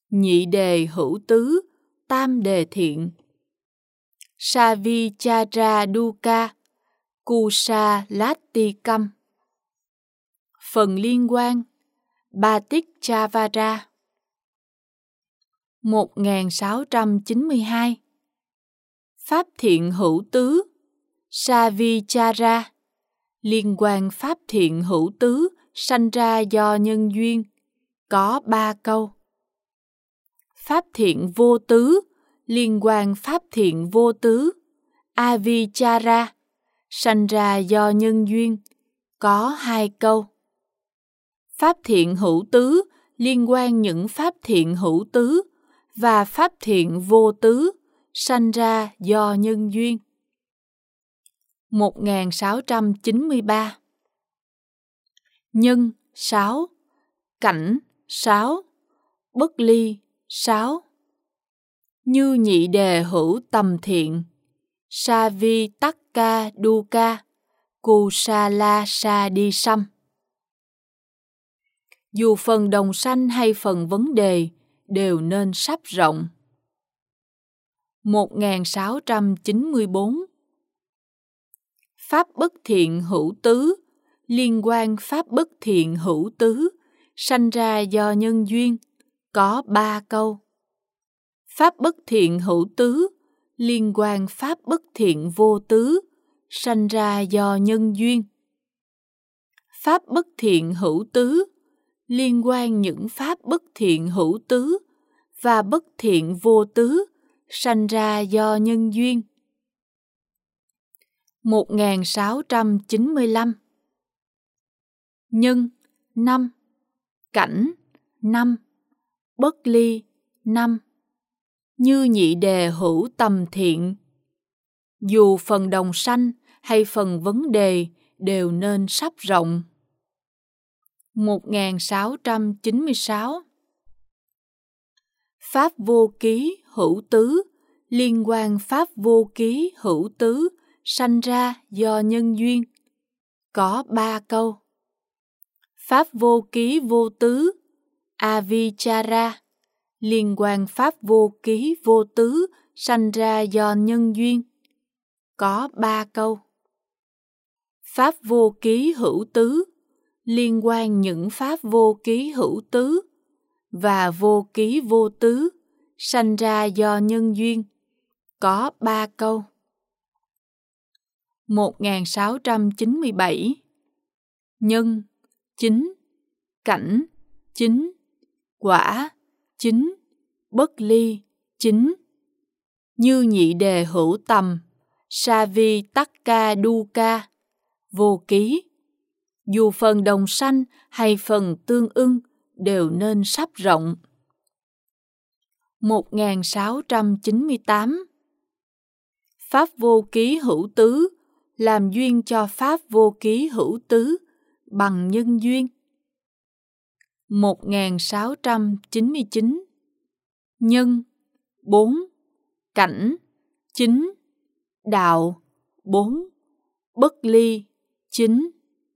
nhị đề hữu tứ, tam đề thiện. Savichara dukkha, kusalattikam. Phần liên quan, Patichavara. 1692. Pháp thiện hữu tứ, Savichara. Liên quan pháp thiện hữu tứ sanh ra do nhân duyên, có 3 câu. Pháp thiện vô tứ, liên quan pháp thiện vô tứ, Avichara, sanh ra do nhân duyên, có 2 câu. Pháp thiện hữu tứ, liên quan những pháp thiện hữu tứ và pháp thiện vô tứ, sanh ra do nhân duyên. 1693. Nhân 6, cảnh 6, bất ly 6. Như nhị đề hữu tầm thiện, Savitaka dukkha, Kusalasadisam. Dù phần đồng sanh hay phần vấn đề đều nên sắp rộng. 1694. Pháp bất thiện hữu tứ, liên quan pháp bất thiện hữu tứ, sanh ra do nhân duyên, có 3 câu. Pháp bất thiện hữu tứ, liên quan pháp bất thiện vô tứ, sanh ra do nhân duyên. Pháp bất thiện hữu tứ, liên quan những pháp bất thiện hữu tứ và bất thiện vô tứ, sanh ra do nhân duyên. 1695. Nhân 5, cảnh 5, bất ly 5. Như nhị đề hữu tầm thiện. Dù phần đồng sanh hay phần vấn đề đều nên sắp rộng. 1696. Pháp vô ký hữu tứ, liên quan pháp vô ký hữu tứ, sanh ra do nhân duyên, có 3 câu. Pháp vô ký vô tứ, Avichara, liên quan pháp vô ký vô tứ, sanh ra do nhân duyên, có 3 câu. Pháp vô ký hữu tứ, liên quan những pháp vô ký hữu tứ và vô ký vô tứ, sanh ra do nhân duyên, có 3 câu. 1697. Nhân 9, cảnh 9, quả 9, bất ly 9. Như nhị đề hữu tầm, Savitaka dukkha, vô ký. Dù phần đồng sanh hay phần tương ưng đều nên sắp rộng. 1698. Pháp vô ký hữu tứ, làm duyên cho pháp vô ký hữu tứ bằng nhân duyên. 1699. Nhân 4, cảnh 9, đạo 4, bất ly 9.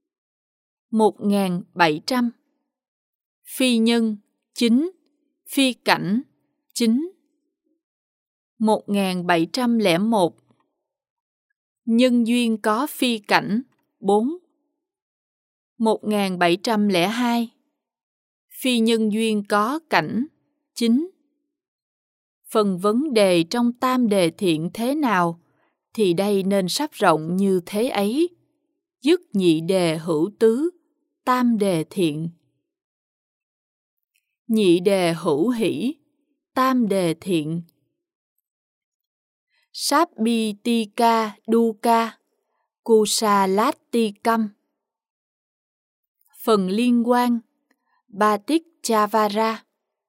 1700. Phi nhân 9, phi cảnh 9. 1701. Nhân duyên có phi cảnh 4. 1702. Phi nhân duyên có cảnh 9. Phần vấn đề trong tam đề thiện thế nào thì đây nên sắp rộng như thế ấy. Dứt nhị đề hữu tứ, tam đề thiện. Nhị đề hữu hỷ, tam đề thiện. Sabbhitika dukkha, kusalattikam. Phần liên quan, Patichavara.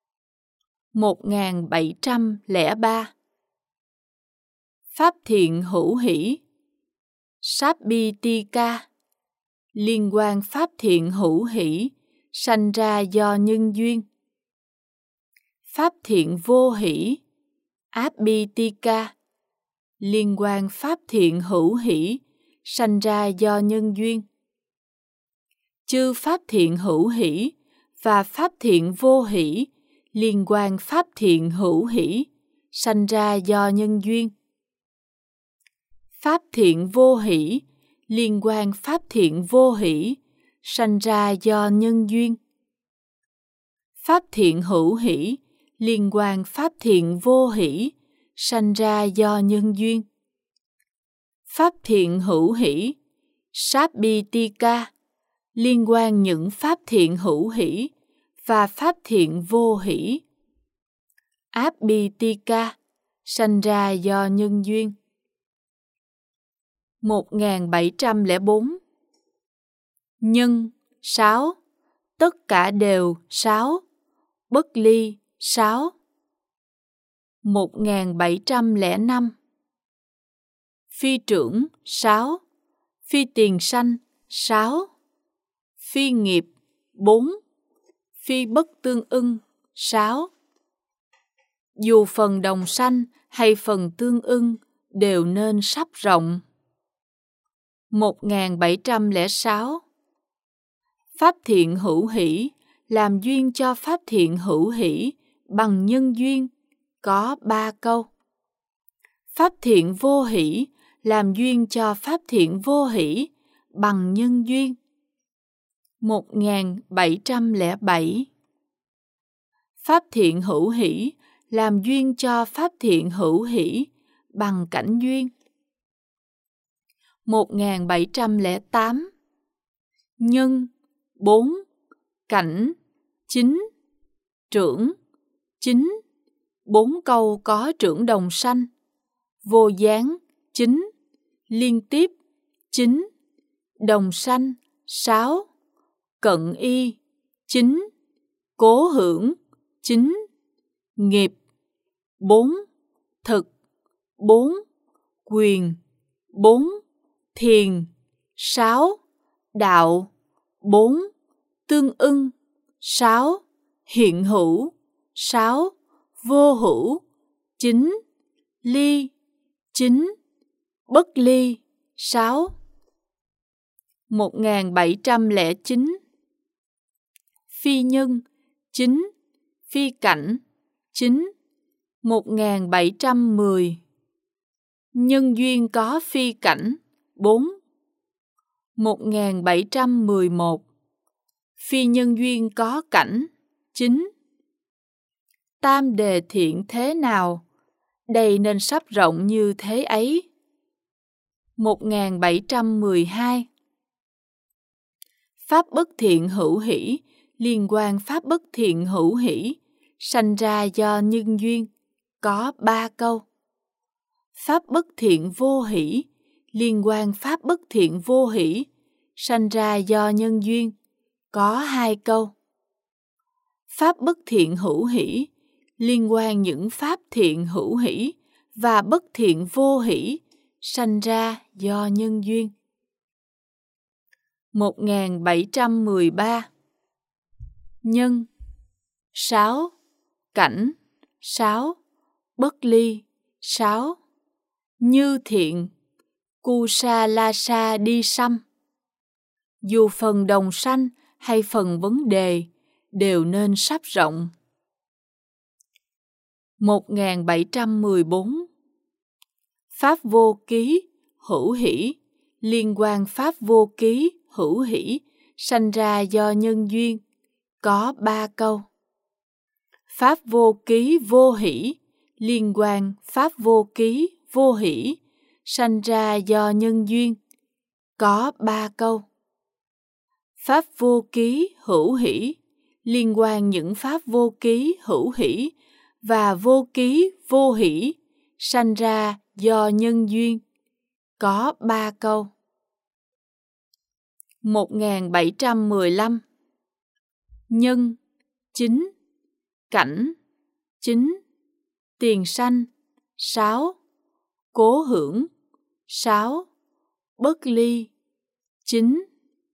1703. Pháp thiện hữu hỷ, Sabbhitika. Liên quan pháp thiện hữu hỷ, sanh ra do nhân duyên. Pháp thiện vô hỷ, Abhitika. Liên quan pháp thiện hữu hỷ, sanh ra do nhân duyên. Chư pháp thiện hữu hỷ và pháp thiện vô hỷ, liên quan pháp thiện hữu hỷ, sanh ra do nhân duyên. Pháp thiện vô hỷ, liên quan pháp thiện vô hỷ, sanh ra do nhân duyên. Pháp thiện hữu hỷ, liên quan pháp thiện vô hỷ, sanh ra do nhân duyên. Pháp thiện hữu hỷ, Sabbhitika, liên quan những pháp thiện hữu hỷ và pháp thiện vô hỷ. Abhitika, sanh ra do nhân duyên. 1704. Nhân 6, tất cả đều 6, bất ly 6. 1705. Phi trưởng 6, phi tiền sanh 6, phi nghiệp 4, phi bất tương ưng 6. Dù phần đồng sanh hay phần tương ưng đều nên sắp rộng. 1706. Pháp thiện hữu hỷ, làm duyên cho pháp thiện hữu hỷ bằng nhân duyên, có 3 câu. Pháp thiện vô hỷ, làm duyên cho pháp thiện vô hỷ bằng nhân duyên. 1707. Pháp thiện hữu hỷ, làm duyên cho pháp thiện hữu hỷ bằng cảnh duyên. 1708. Nhân 4, cảnh 9, trưởng 9, 4 câu có trưởng đồng sanh, vô gián 9, liên tiếp 9, đồng sanh 6, cận y 9, cố hưởng 9, nghiệp 4, thực 4, quyền 4, thiền 6, đạo 4, tương ưng 6, hiện hữu 6, vô hữu 9, ly 9, bất ly 6. 1709. Phi nhân 9, phi cảnh 9. 1710. Nhân duyên có phi cảnh 4. 1711. Phi nhân duyên có cảnh 9. Tam đề thiện thế nào, đây nên sắp rộng như thế ấy. 1712. Pháp bất thiện hữu hỷ, liên quan pháp bất thiện hữu hỷ, sanh ra do nhân duyên, có 3 câu. Pháp bất thiện vô hỷ, liên quan pháp bất thiện vô hỷ, sanh ra do nhân duyên, có 2 câu. Pháp bất thiện hữu hỷ, liên quan những pháp thiện hữu hỷ và bất thiện vô hỷ, sanh ra do nhân duyên. 1713. Nhân 6, cảnh 6, bất ly 6, như thiện, Kusalasa đi xăm. Dù phần đồng sanh hay phần vấn đề đều nên sắp rộng. 1714. Pháp vô ký, hữu hỷ, liên quan pháp vô ký, hữu hỷ, sanh ra do nhân duyên, có 3 câu. Pháp vô ký vô hỷ, liên quan pháp vô ký vô hỷ, sanh ra do nhân duyên, có 3 câu. Pháp vô ký hữu hỷ, liên quan những pháp vô ký hữu hỷ và vô ký vô hỷ, sanh ra do nhân duyên, có 3 câu. 1715. Nhân 9, cảnh 9, tiền sanh 6, cố hưởng 6, bất ly 9.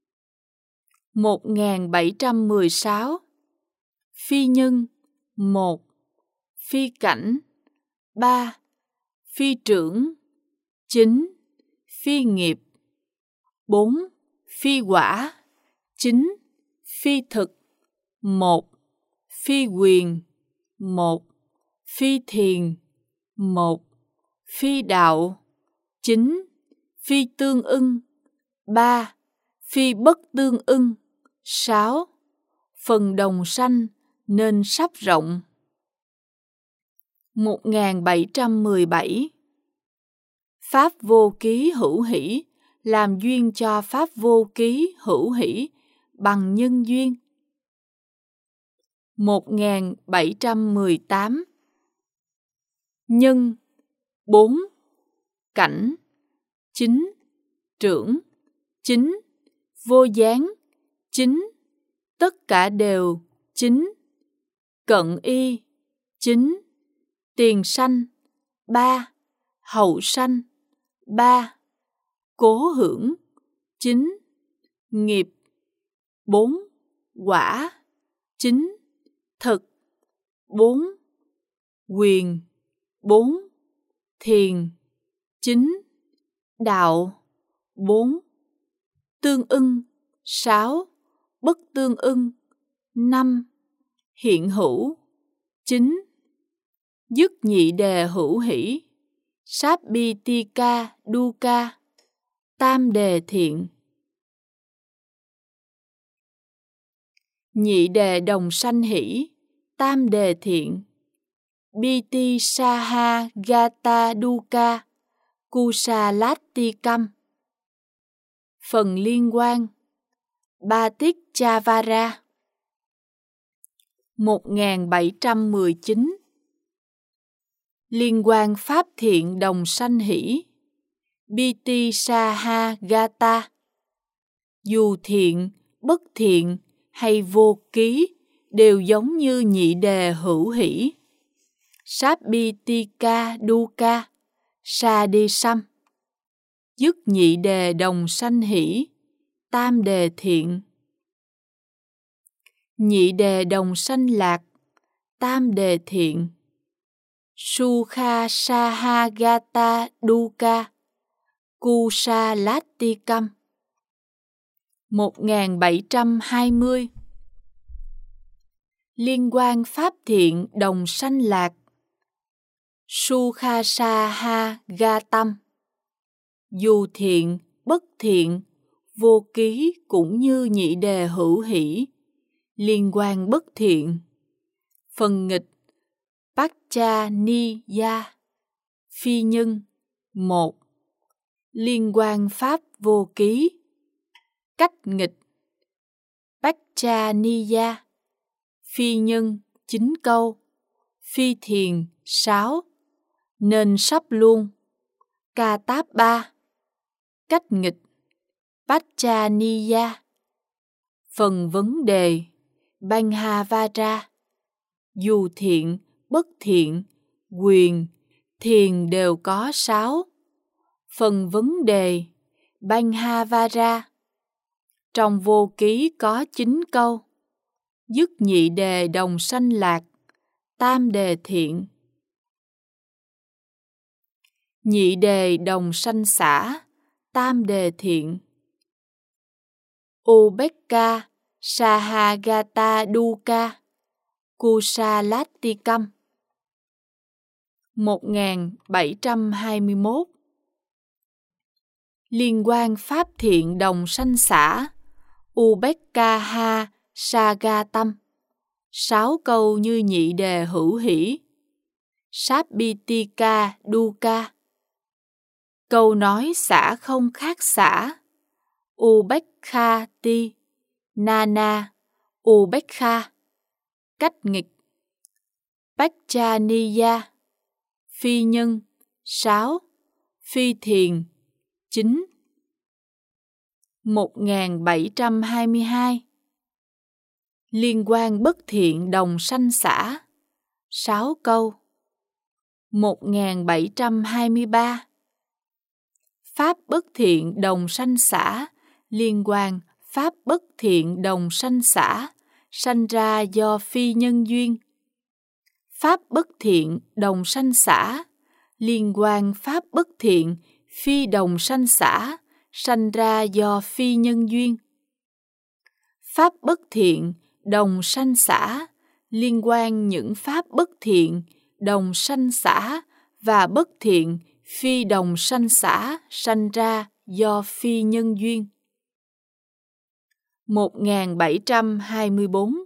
1716. Phi nhân 1, phi cảnh 3, phi trưởng 9, phi nghiệp 4, phi quả 9, phi thực 1, phi quyền 1. Phi thiền 1. Phi đạo 9. Phi tương ưng 3. Phi bất tương ưng 6. Phần đồng sanh nên sắp rộng. 1717. Pháp vô ký hữu hỷ làm duyên cho pháp vô ký hữu hỷ bằng nhân duyên. 1718. Nhân 4. Cảnh 9. Trưởng 9. Vô gián 9. Tất cả đều 9. Cận y 9. Tiền sanh 3. Hậu sanh 3. Cố hưởng 9. Nghiệp 4. Quả 9. Thực 4. Quyền 4. Thiền 9. Đạo 4. Tương ưng 6. Bất tương ưng 5. Hiện hữu 9. Dứt nhị đề hữu hỷ Sabbitika dukkha tam đề thiện. Nhị đề đồng sanh hỷ tam đề thiện. Biti saha gata dukkha kusalattikam. Phần liên quan Patichavara. 1719. Liên quan pháp thiện đồng sanh hỷ Biti saha gata. Dù thiện, bất thiện hay vô ký đều giống như nhị đề hữu hỷ Sabbitika dukkha sadisam. Dứt nhị đề đồng sanh hỷ tam đề thiện. Nhị đề đồng sanh lạc tam đề thiện. Sukha sahagata dukkha kusalattikam. 1720. Liên quan pháp thiện đồng sanh lạc Sukha sahagatam. Dù thiện, bất thiện, vô ký cũng như nhị đề hữu hỷ liên quan bất thiện. Phần nghịch Pacchaniya. Phi nhân 1. Liên quan pháp vô ký. Cách nghịch Pacchaniya. Phi nhân 9 câu. Phi thiền 6. Nên sắp luôn Ca táp 3. Cách nghịch Pacchaniya. Phần vấn đề Banhavara. Dù thiện, bất thiện, quyền, thiền đều có 6. Phần vấn đề Banhavara. Trong vô ký có 9 câu. Dứt nhị đề đồng sanh lạc tam đề thiện. Nhị đề đồng sanh xả tam đề thiện. Ubekka sahagata dukkha kusalattikam. 1721. Liên quan pháp thiện đồng sanh xả Ubekkaha sagatam. 6 câu như nhị đề hữu hỷ Sabbitika dukkha. Câu nói xả không khác xả Ubekkati nana ubekha. Cách nghịch Pacchaniya. Phi nhân 6. Phi thiền 9. 1722. Liên quan bất thiện đồng sanh xả 6 câu. 1723. Pháp bất thiện đồng sanh xả liên quan pháp bất thiện đồng sanh xả sanh ra do phi nhân duyên. Pháp bất thiện đồng sanh xả liên quan pháp bất thiện phi đồng sanh xả sanh ra do phi nhân duyên. Pháp bất thiện đồng sanh xả liên quan những pháp bất thiện đồng sanh xả và bất thiện phi đồng sanh xả sanh ra do phi nhân duyên. 1724.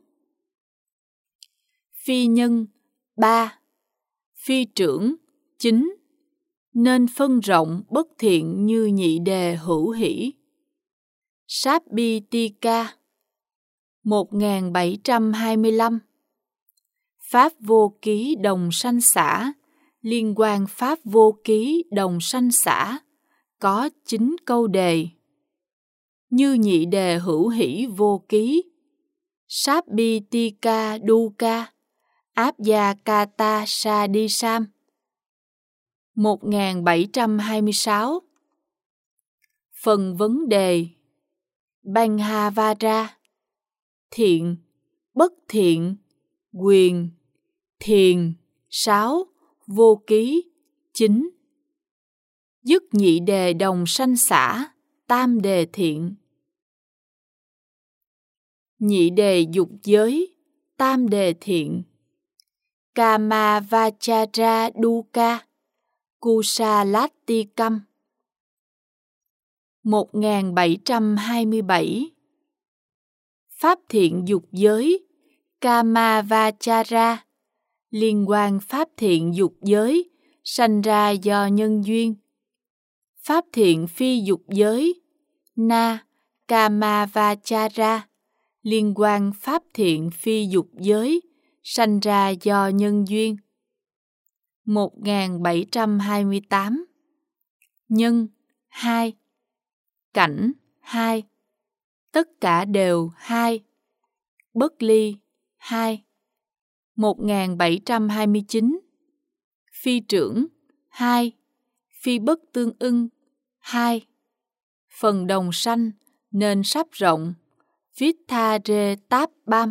Phi nhân 3, phi trưởng 9, nên phân rộng bất thiện như nhị đề hữu hỷ. Sápbitika 1725. Pháp vô ký đồng sanh xả, liên quan pháp vô ký đồng sanh xả, có 9 câu đề. Như nhị đề hữu hỷ vô ký, Sápbitika duka, Abhyakata sadisam. 1726. Phần vấn đề Banhavara: thiện, bất thiện, quyền, thiền 6, vô ký 9. Dứt nhị đề đồng sanh xả, tam đề thiện. Nhị đề dục giới, tam đề thiện. Kamavachara duka, Kusalattikam. 1727. Pháp thiện dục giới, Kamavachara, liên quan pháp thiện dục giới, sanh ra do nhân duyên. Pháp thiện phi dục giới, Na Kamavachara, liên quan pháp thiện phi dục giới, sanh ra do nhân duyên. 1728. Nhân 2, cảnh 2, tất cả đều 2, bất ly 2. 1729. Phi trưởng 2, phi bất tương ưng 2. Phần đồng sanh nên sắp rộng, Vittare táp bam.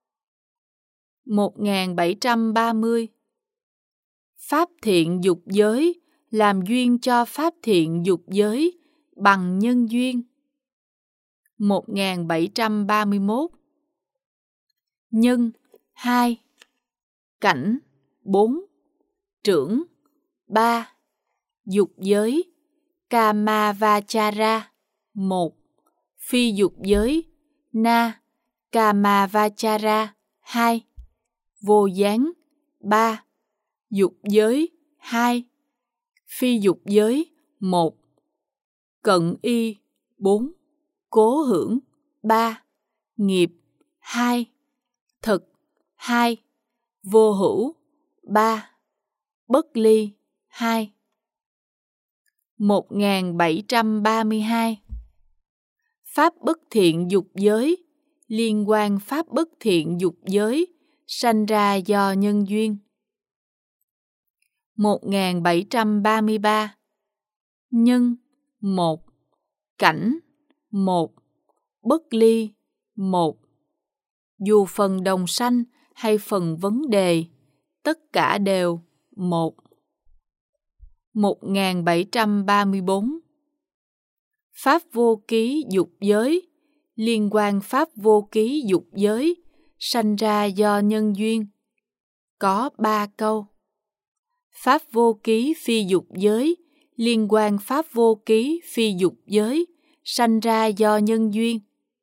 1730. Pháp thiện dục giới làm duyên cho pháp thiện dục giới bằng nhân duyên. 1731. Nhân 2, cảnh 4, trưởng 3, dục giới, Kamavachara 1, phi dục giới, Na Kamavachara 2, vô gián 3, dục giới 2, phi dục giới 1, cận y 4, cố hưởng 3, nghiệp 2, thực 2, vô hữu 3, bất ly 2. 1732. Pháp bất thiện dục giới, liên quan pháp bất thiện dục giới, sanh ra do nhân duyên. 1733. Nhân 1, cảnh 1, bất ly 1. Dù phần đồng sanh hay phần vấn đề, tất cả đều 1. 1734. Pháp vô ký dục giới, liên quan pháp vô ký dục giới, sanh ra do nhân duyên. Có 3 câu. Pháp vô ký phi dục giới, liên quan pháp vô ký phi dục giới, sanh ra do nhân duyên.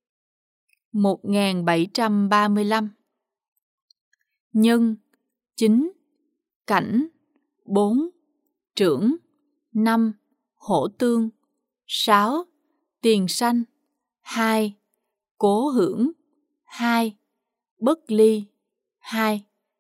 1735. Nhân 9, cảnh 4, trưởng 5, hổ tương 6, tiền sanh 2, cố hưởng 2, bất ly 2.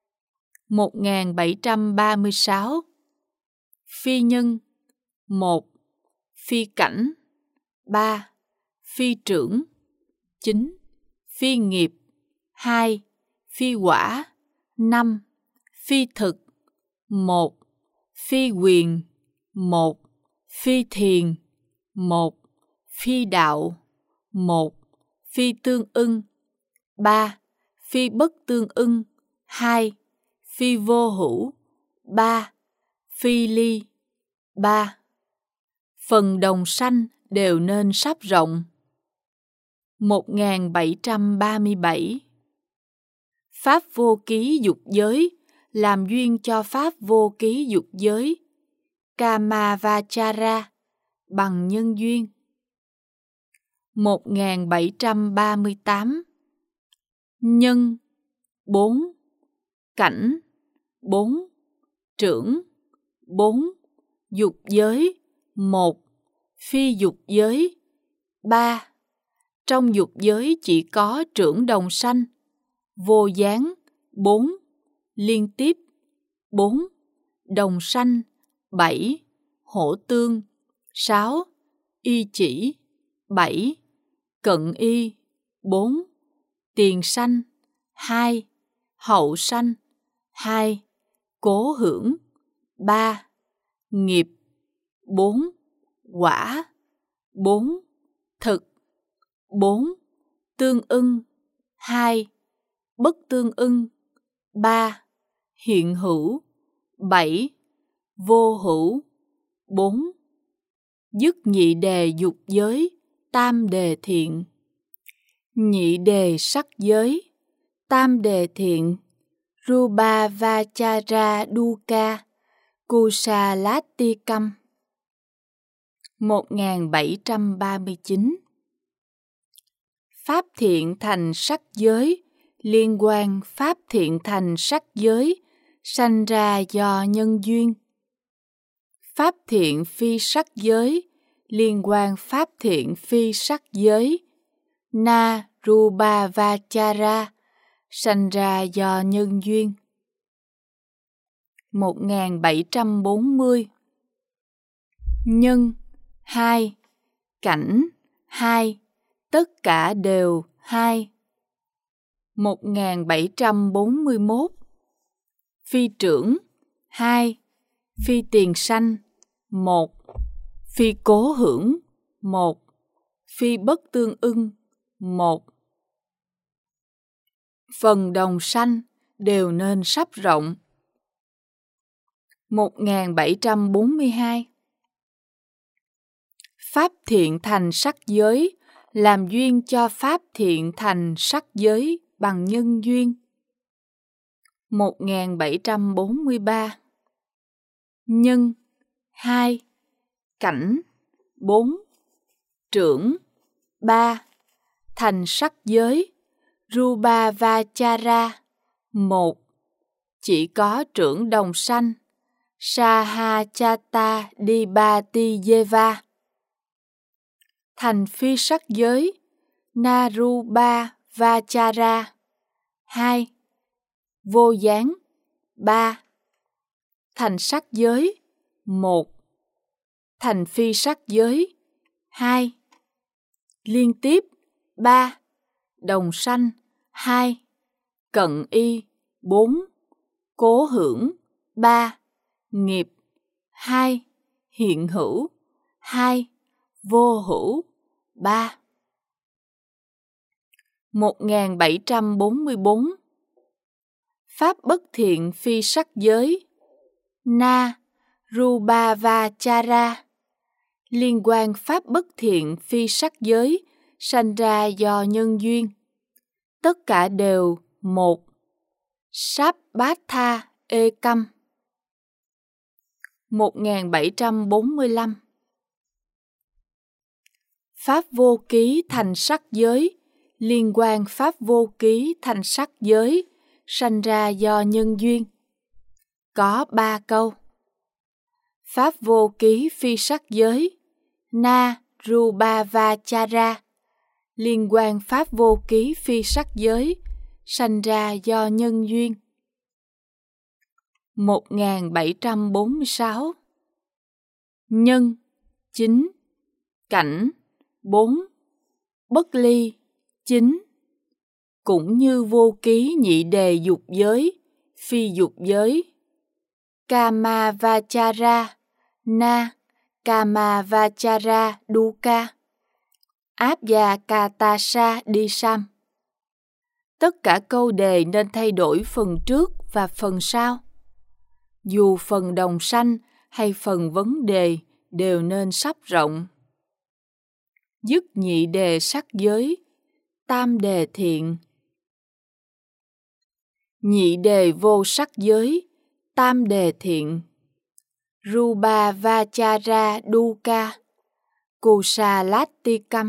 1736. Phi nhân 1, phi cảnh 3, phi trưởng 9, phi nghiệp 2, phi quả 5, phi thực 1, phi quyền 1, phi thiền 1, phi đạo 1, phi tương ưng 3, phi bất tương ưng 2, phi vô hữu 3, phi ly 3. Phần đồng sanh đều nên sắp rộng. 1737. Pháp vô ký dục giới, làm duyên cho pháp vô ký dục giới. Kamavachara, bằng nhân duyên. 1738. Nhân 4, cảnh 4, trưởng 4, dục giới 1, phi dục giới 3. Trong dục giới chỉ có trưởng đồng sanh, vô gián 4, liên tiếp 4, đồng sanh 7, hổ tương 6, y chỉ 7, cận y 4, tiền sanh 2, hậu sanh 2, cố hưởng 3, nghiệp 4, quả 4, thực 4, tương ưng 2, bất tương ưng 3, hiện hữu 7, vô hữu 4. Dứt nhị đề dục giới, tam đề thiện. Nhị đề sắc giới, tam đề thiện. Rubavachara dukkha Kusalattikam. 1739. Pháp thiện thành sắc giới, liên quan pháp thiện thành sắc giới, sanh ra do nhân duyên. Pháp thiện phi sắc giới, liên quan pháp thiện phi sắc giới, na rubavachara, sanh ra do nhân duyên. 1740. Nhân 2, cảnh 2, tất cả đều 2. 1741. Phi trưởng 2, phi tiền sanh 1, phi cố hưởng 1, phi bất tương ưng 1. Phần đồng sanh đều nên sắp rộng. 1742. Pháp thiện thành sắc giới, làm duyên cho pháp thiện thành sắc giới bằng nhân duyên. 1743. Nhân 2, cảnh 4, trưởng 3, thành sắc giới, Rubavachara 1, chỉ có trưởng đồng sanh, Sahachata Dipatiyeva. Thành phi sắc giới, Narubavachara 2, vô gián 3, thành sắc giới 1, thành phi sắc giới 2, liên tiếp 3, đồng sanh 2, cận y 4, cố hưởng 3, nghiệp 2, hiện hữu 2, vô hữu 3. 1744. Pháp bất thiện phi sắc giới, na rubavachara, liên quan pháp bất thiện phi sắc giới, sanh ra do nhân duyên. Tất cả đều 1. Sabbata ekam. 1745. Pháp vô ký thành sắc giới, liên quan pháp vô ký thành sắc giới, sanh ra do nhân duyên. Có 3 câu. Pháp vô ký phi sắc giới, na rubavachara, liên quan pháp vô ký phi sắc giới, sanh ra do nhân duyên. 1746. Nhân 9, cảnh 4, bất ly 9. Cũng như vô ký nhị đề dục giới, phi dục giới. Kamavachara, na Kamavachara dukkha Abhyakatasa disam. Tất cả câu đề nên thay đổi phần trước và phần sau. Dù phần đồng sanh hay phần vấn đề đều nên sắp rộng. Dứt nhị đề sắc giới, tam đề thiện. nhị đề vô sắc giới, tam đề thiện. Rupa Vachara Dukkha Kusalattikam.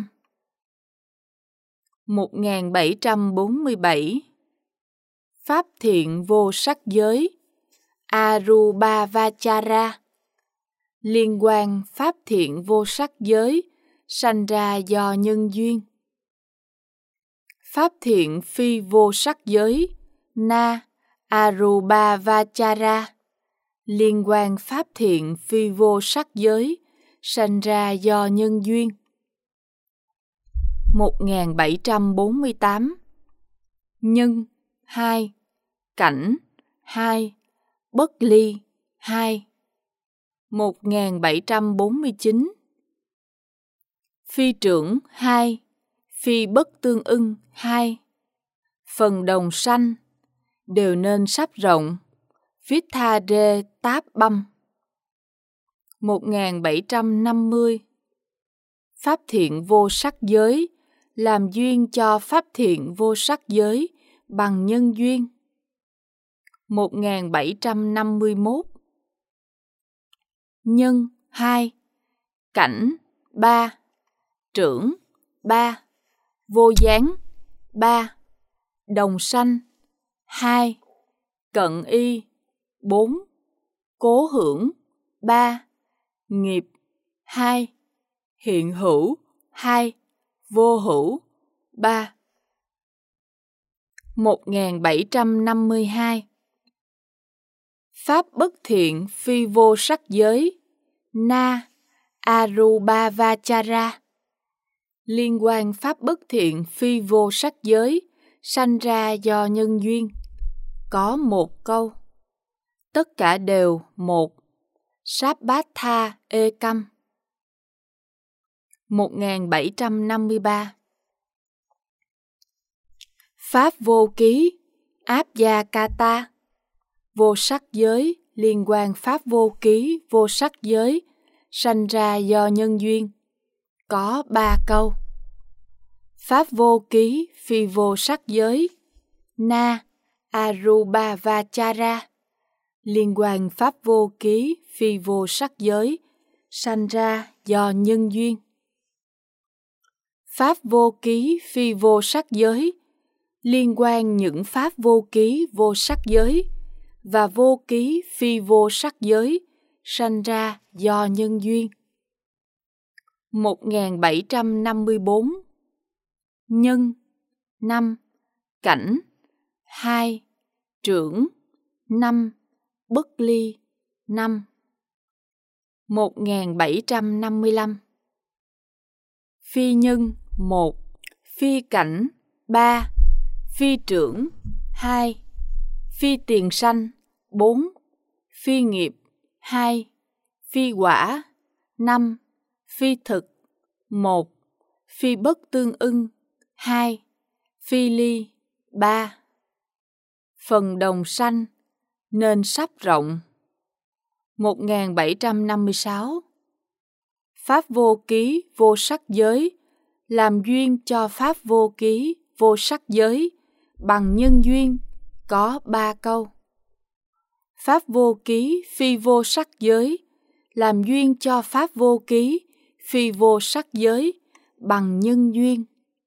1747. Pháp thiện vô sắc giới, Arupa Vachara. Liên quan pháp thiện vô sắc giới, sanh ra do nhân duyên. Pháp thiện phi vô sắc giới, Na Arupa Vachara. Liên quan pháp thiện phi vô sắc giới, sanh ra do nhân duyên. 1748. Nhân 2, cảnh 2, bất ly 2. 1749. Phi trưởng 2, phi bất tương ưng 2. Phần đồng sanh đều nên sắp rộng, Vittha-rê táp băm. 1750. Pháp thiện vô sắc giới, làm duyên cho pháp thiện vô sắc giới bằng nhân duyên. 1751. Nhân 2, cảnh 3, trưởng 3, vô gián 3, đồng sanh 2, cận y 4, cố hưởng 3, nghiệp 2, hiện hữu 2, vô hữu 3. 1752. Pháp bất thiện phi vô sắc giới, Na Arupa Vachara. Liên quan pháp bất thiện phi vô sắc giới, sanh ra do nhân duyên. Có một câu. Tất cả đều một. Sabbata ekam. 1753. Pháp vô ký, Abhyakata. Vô sắc giới, liên quan pháp vô ký, vô sắc giới, sanh ra do nhân duyên. Có 3 câu. Pháp vô ký, phi vô sắc giới, Na Arupa Vachara. Liên quan pháp vô ký, phi vô sắc giới, sanh ra do nhân duyên. Pháp vô ký, phi vô sắc giới, liên quan những pháp vô ký, vô sắc giới, và vô ký, phi vô sắc giới, sanh ra do nhân duyên. 1754. Nhân 5, cảnh 2, trưởng 5, bất ly 5. 1755. Phi nhân 1, phi cảnh 3, phi trưởng 2, phi tiền sanh 4, phi nghiệp 2, phi quả 5, phi thực 1, phi bất tương ưng 2, phi ly 3. Phần đồng sanh nên sắp rộng. 1756. Pháp vô ký, vô sắc giới, làm duyên cho pháp vô ký, vô sắc giới, bằng nhân duyên, có 3 câu. Pháp vô ký, phi vô sắc giới, làm duyên cho pháp vô ký, phi vô sắc giới, bằng nhân duyên.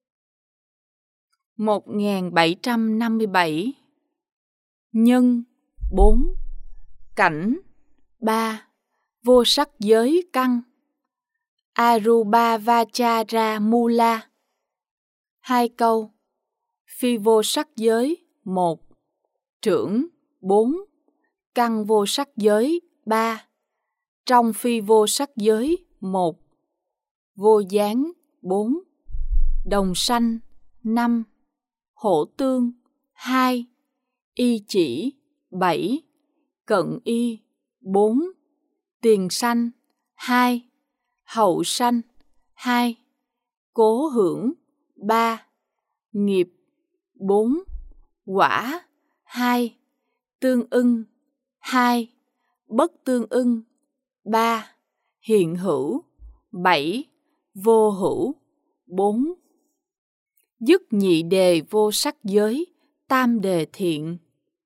1757. Nhân 4, cảnh 3, vô sắc giới căn, Arupa Vachara Mula. 2 câu. Phi vô sắc giới 1, trưởng 4, căn vô sắc giới 3, trong phi vô sắc giới 1, vô gián 4, đồng sanh 5, hổ tương 2, y chỉ 7, cận y 4, tiền sanh 2, hậu sanh 2, cố hưởng 3, nghiệp 4, quả 2, tương ưng 2, bất tương ưng 3, hiện hữu 7, vô hữu 4. Dứt nhị đề vô sắc giới, tam đề thiện.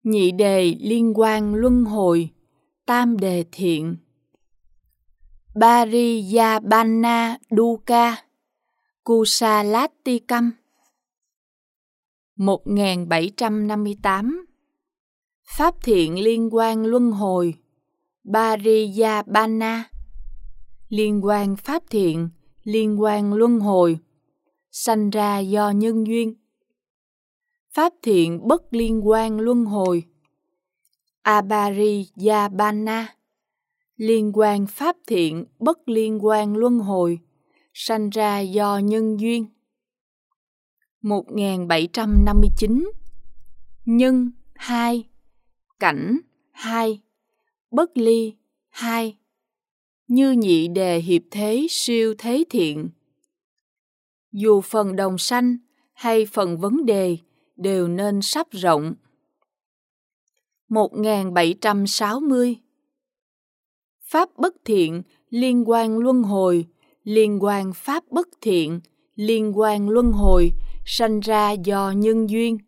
Nhị đề liên quan luân hồi, tam đề thiện. Pariyabhana dukkha kusalatikam. 1758. Pháp thiện liên quan luân hồi, Pariyabhana. Liên quan pháp thiện, liên quan luân hồi, sanh ra do nhân duyên. Pháp thiện bất liên quan luân hồi, Apariyabhana. Liên quan pháp thiện bất liên quan luân hồi, sanh ra do nhân duyên. 1759. Nhân 2, cảnh 2, bất ly 2. Như nhị đề hiệp thế siêu thế thiện. Dù phần đồng sanh hay phần vấn đề đều nên sắp rộng. 1760. Pháp bất thiện liên quan luân hồi, liên quan pháp bất thiện, liên quan luân hồi, sanh ra do nhân duyên.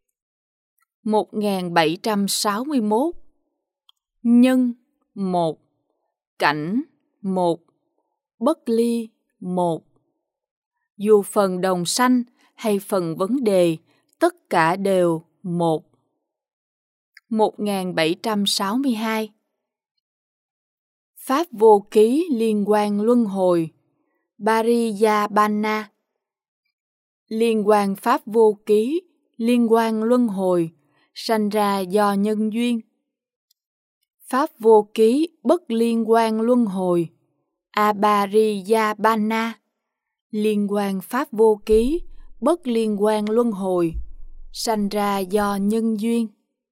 1761. Nhân 1, cảnh 1, bất ly 1. Dù phần đồng sanh hay phần vấn đề, tất cả đều 1. 1762. Pháp vô ký liên quan luân hồi, Pariyabhana. Liên quan pháp vô ký, liên quan luân hồi, sanh ra do nhân duyên. Pháp vô ký bất liên quan luân hồi, Apariyabhana. Liên quan pháp vô ký, bất liên quan luân hồi, sanh ra do nhân duyên.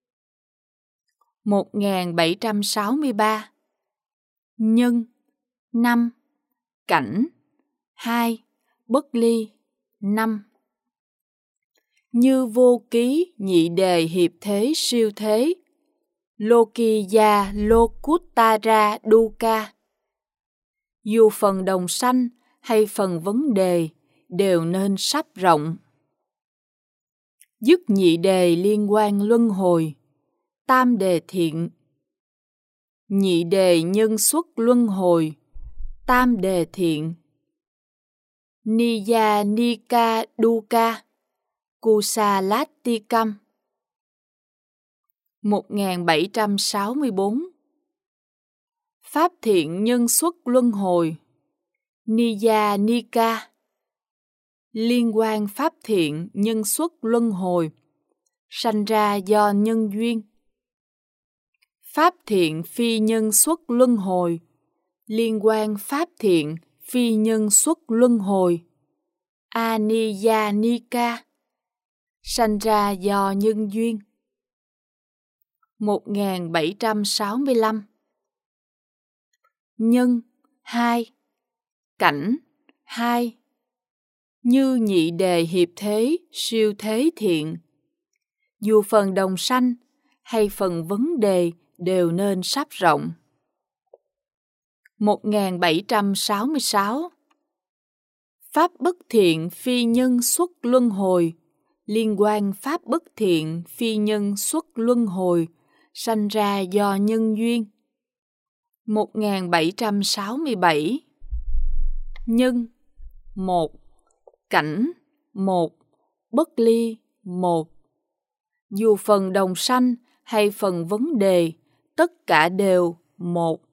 1763. Nhân 5, cảnh 2, bất ly 5. Như vô ký nhị đề hiệp thế siêu thế, Lokiya Lokuttara dukkha. Dù phần đồng sanh hay phần vấn đề đều nên sắp rộng. Dứt nhị đề liên quan luân hồi, tam đề thiện. Nhị đề nhân xuất luân hồi, tam đề thiện. Niyanika dukkha kusalatikam. 1764. Pháp thiện nhân xuất luân hồi, Niyanika. Liên quan pháp thiện nhân xuất luân hồi, sanh ra do nhân duyên. Pháp thiện phi nhân xuất luân hồi, liên quan pháp thiện phi nhân xuất luân hồi, Aniyanika. Sanh ra do nhân duyên. 1765. Nhân 2, cảnh 2. Như nhị đề hiệp thế siêu thế thiện. Dù phần đồng sanh hay phần vấn đề đều nên sắp rộng. 1766. Pháp bất thiện phi nhân xuất luân hồi, liên quan pháp bất thiện phi nhân xuất luân hồi, sanh ra do nhân duyên. 1767. Nhân 1, cảnh 1, bất ly 1. Dù phần đồng sanh hay phần vấn đề, tất cả đều 1.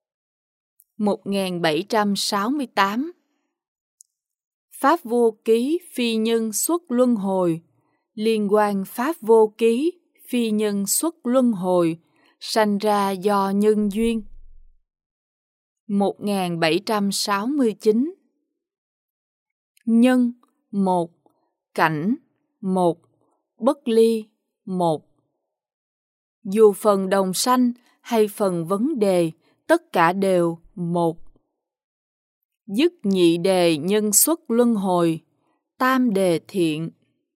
1768. Pháp vô ký phi nhân xuất luân hồi, liên quan pháp vô ký phi nhân xuất luân hồi, sanh ra do nhân duyên. 1769. Nhân 1, cảnh 1, bất ly 1. Dù phần đồng sanh hay phần vấn đề, tất cả đều 1. Dứt nhị đề nhân xuất luân hồi, tam đề thiện.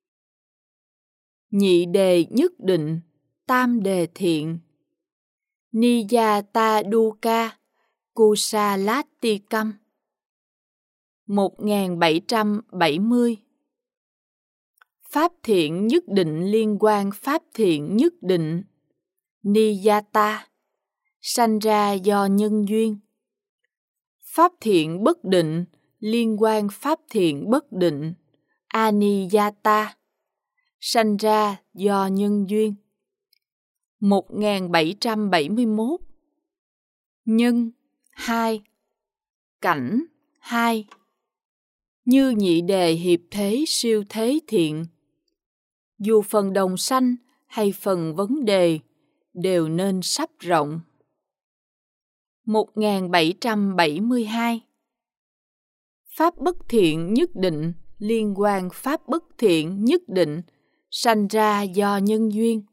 Nhị đề nhất định, tam đề thiện. Niyata dukkha kusalatikam. 1770. Pháp thiện nhất định liên quan pháp thiện nhất định, niyata, sanh ra do nhân duyên. Pháp thiện bất định liên quan pháp thiện bất định, aniyata, sanh ra do nhân duyên. 1771. Nhân 2, cảnh 2. Như nhị đề hiệp thế siêu thế thiện, dù phần đồng sanh hay phần vấn đề đều nên sắp rộng. 1772. Pháp bất thiện nhất định liên quan pháp bất thiện nhất định, sanh ra do nhân duyên.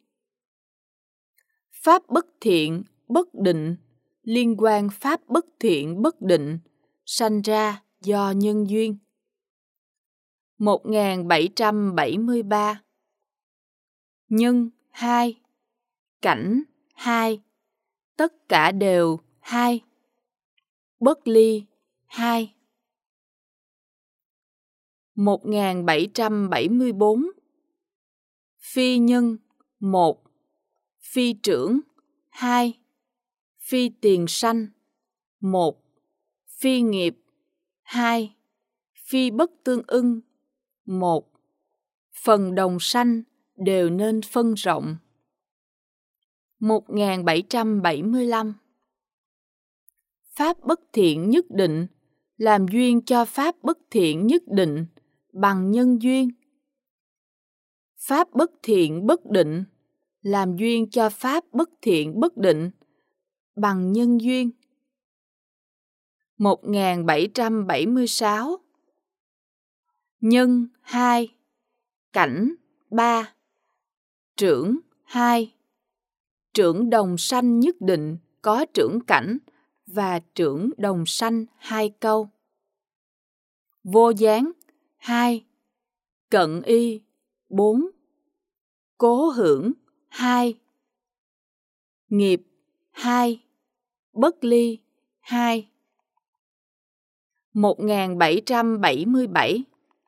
Pháp bất thiện bất định liên quan pháp bất thiện bất định, sanh ra do nhân duyên. 1773. Nhân 2, cảnh 2. Tất cả đều 2. Bất ly 2. 1774. Phi nhân 1, phi trưởng 2, phi tiền sanh 1, phi nghiệp 2, phi bất tương ưng 1. Phần đồng sanh đều nên phân rộng. 1775. Pháp bất thiện nhất định làm duyên cho pháp bất thiện nhất định bằng nhân duyên. Pháp bất thiện bất định làm duyên cho pháp bất thiện bất định bằng nhân duyên. 1776. Nhân 2, cảnh 3, trưởng 2. Trưởng đồng sanh nhất định có trưởng cảnh và trưởng đồng sanh 2 câu. Vô gián 2, cận y 4, cố hưởng 2, nghiệp 2, bất ly 2. 1777.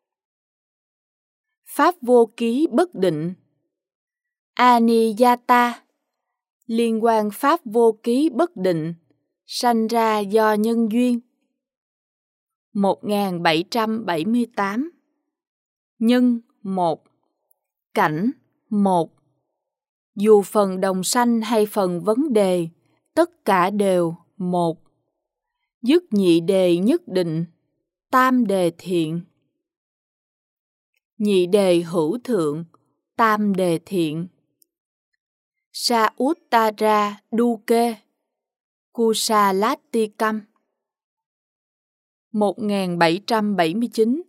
Pháp vô ký bất định, aniyata, liên quan pháp vô ký bất định, sanh ra do nhân duyên. 1778. Nhân 1, cảnh 1. Dù phần đồng sanh hay phần vấn đề, tất cả đều 1. Dứt nhị đề nhất định, tam đề thiện. Nhị đề hữu thượng, tam đề thiện. Sa uttara duke, kusalatikam. 1779.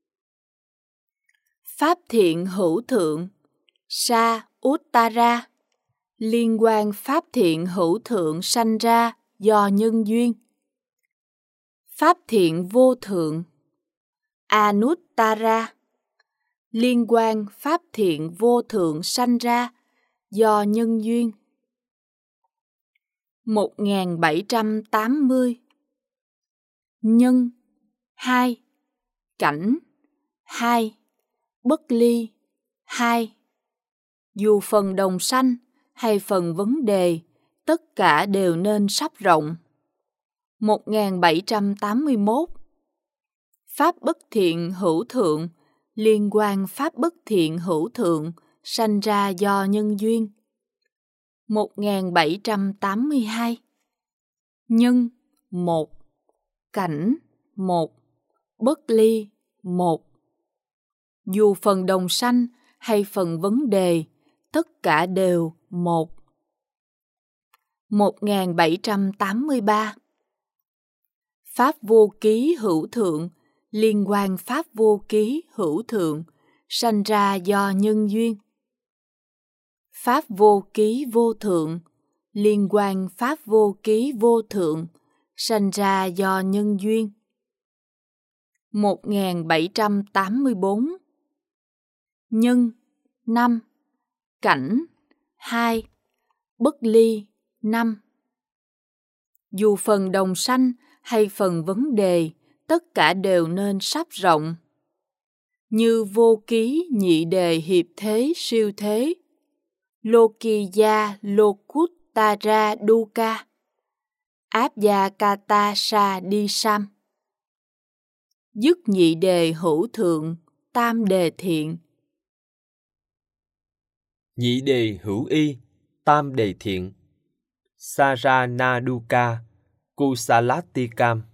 Pháp thiện hữu thượng, sa uttara, liên quan pháp thiện hữu thượng sanh ra do nhân duyên. Pháp thiện vô thượng, anuttara, liên quan pháp thiện vô thượng sanh ra do nhân duyên. 1780. Nhân 2, cảnh 2, bất ly 2. Dù phần đồng sanh hay phần vấn đề, tất cả đều nên sắp rộng. 1781. Pháp bất thiện hữu thượng liên quan pháp bất thiện hữu thượng sanh ra do nhân duyên. 1782. Nhân 1, cảnh 1, bất ly 1. Dù phần đồng sanh hay phần vấn đề, tất cả đều 1. 1783. Pháp vô ký hữu thượng liên quan pháp vô ký hữu thượng sanh ra do nhân duyên. Pháp vô ký vô thượng liên quan pháp vô ký vô thượng sanh ra do nhân duyên. 1784. Nhân 5, cảnh 2, bất ly 5. Dù phần đồng sanh hay phần vấn đề, tất cả đều nên sắp rộng. Như vô ký nhị đề hiệp thế siêu thế, Lokiya Lokuttara Duka, Abhyakata Sa Đi Sam. Dứt nhị đề hữu thượng, tam đề thiện. Nhị đề hữu y, tam đề thiện. Saranaduka Kusalatikam.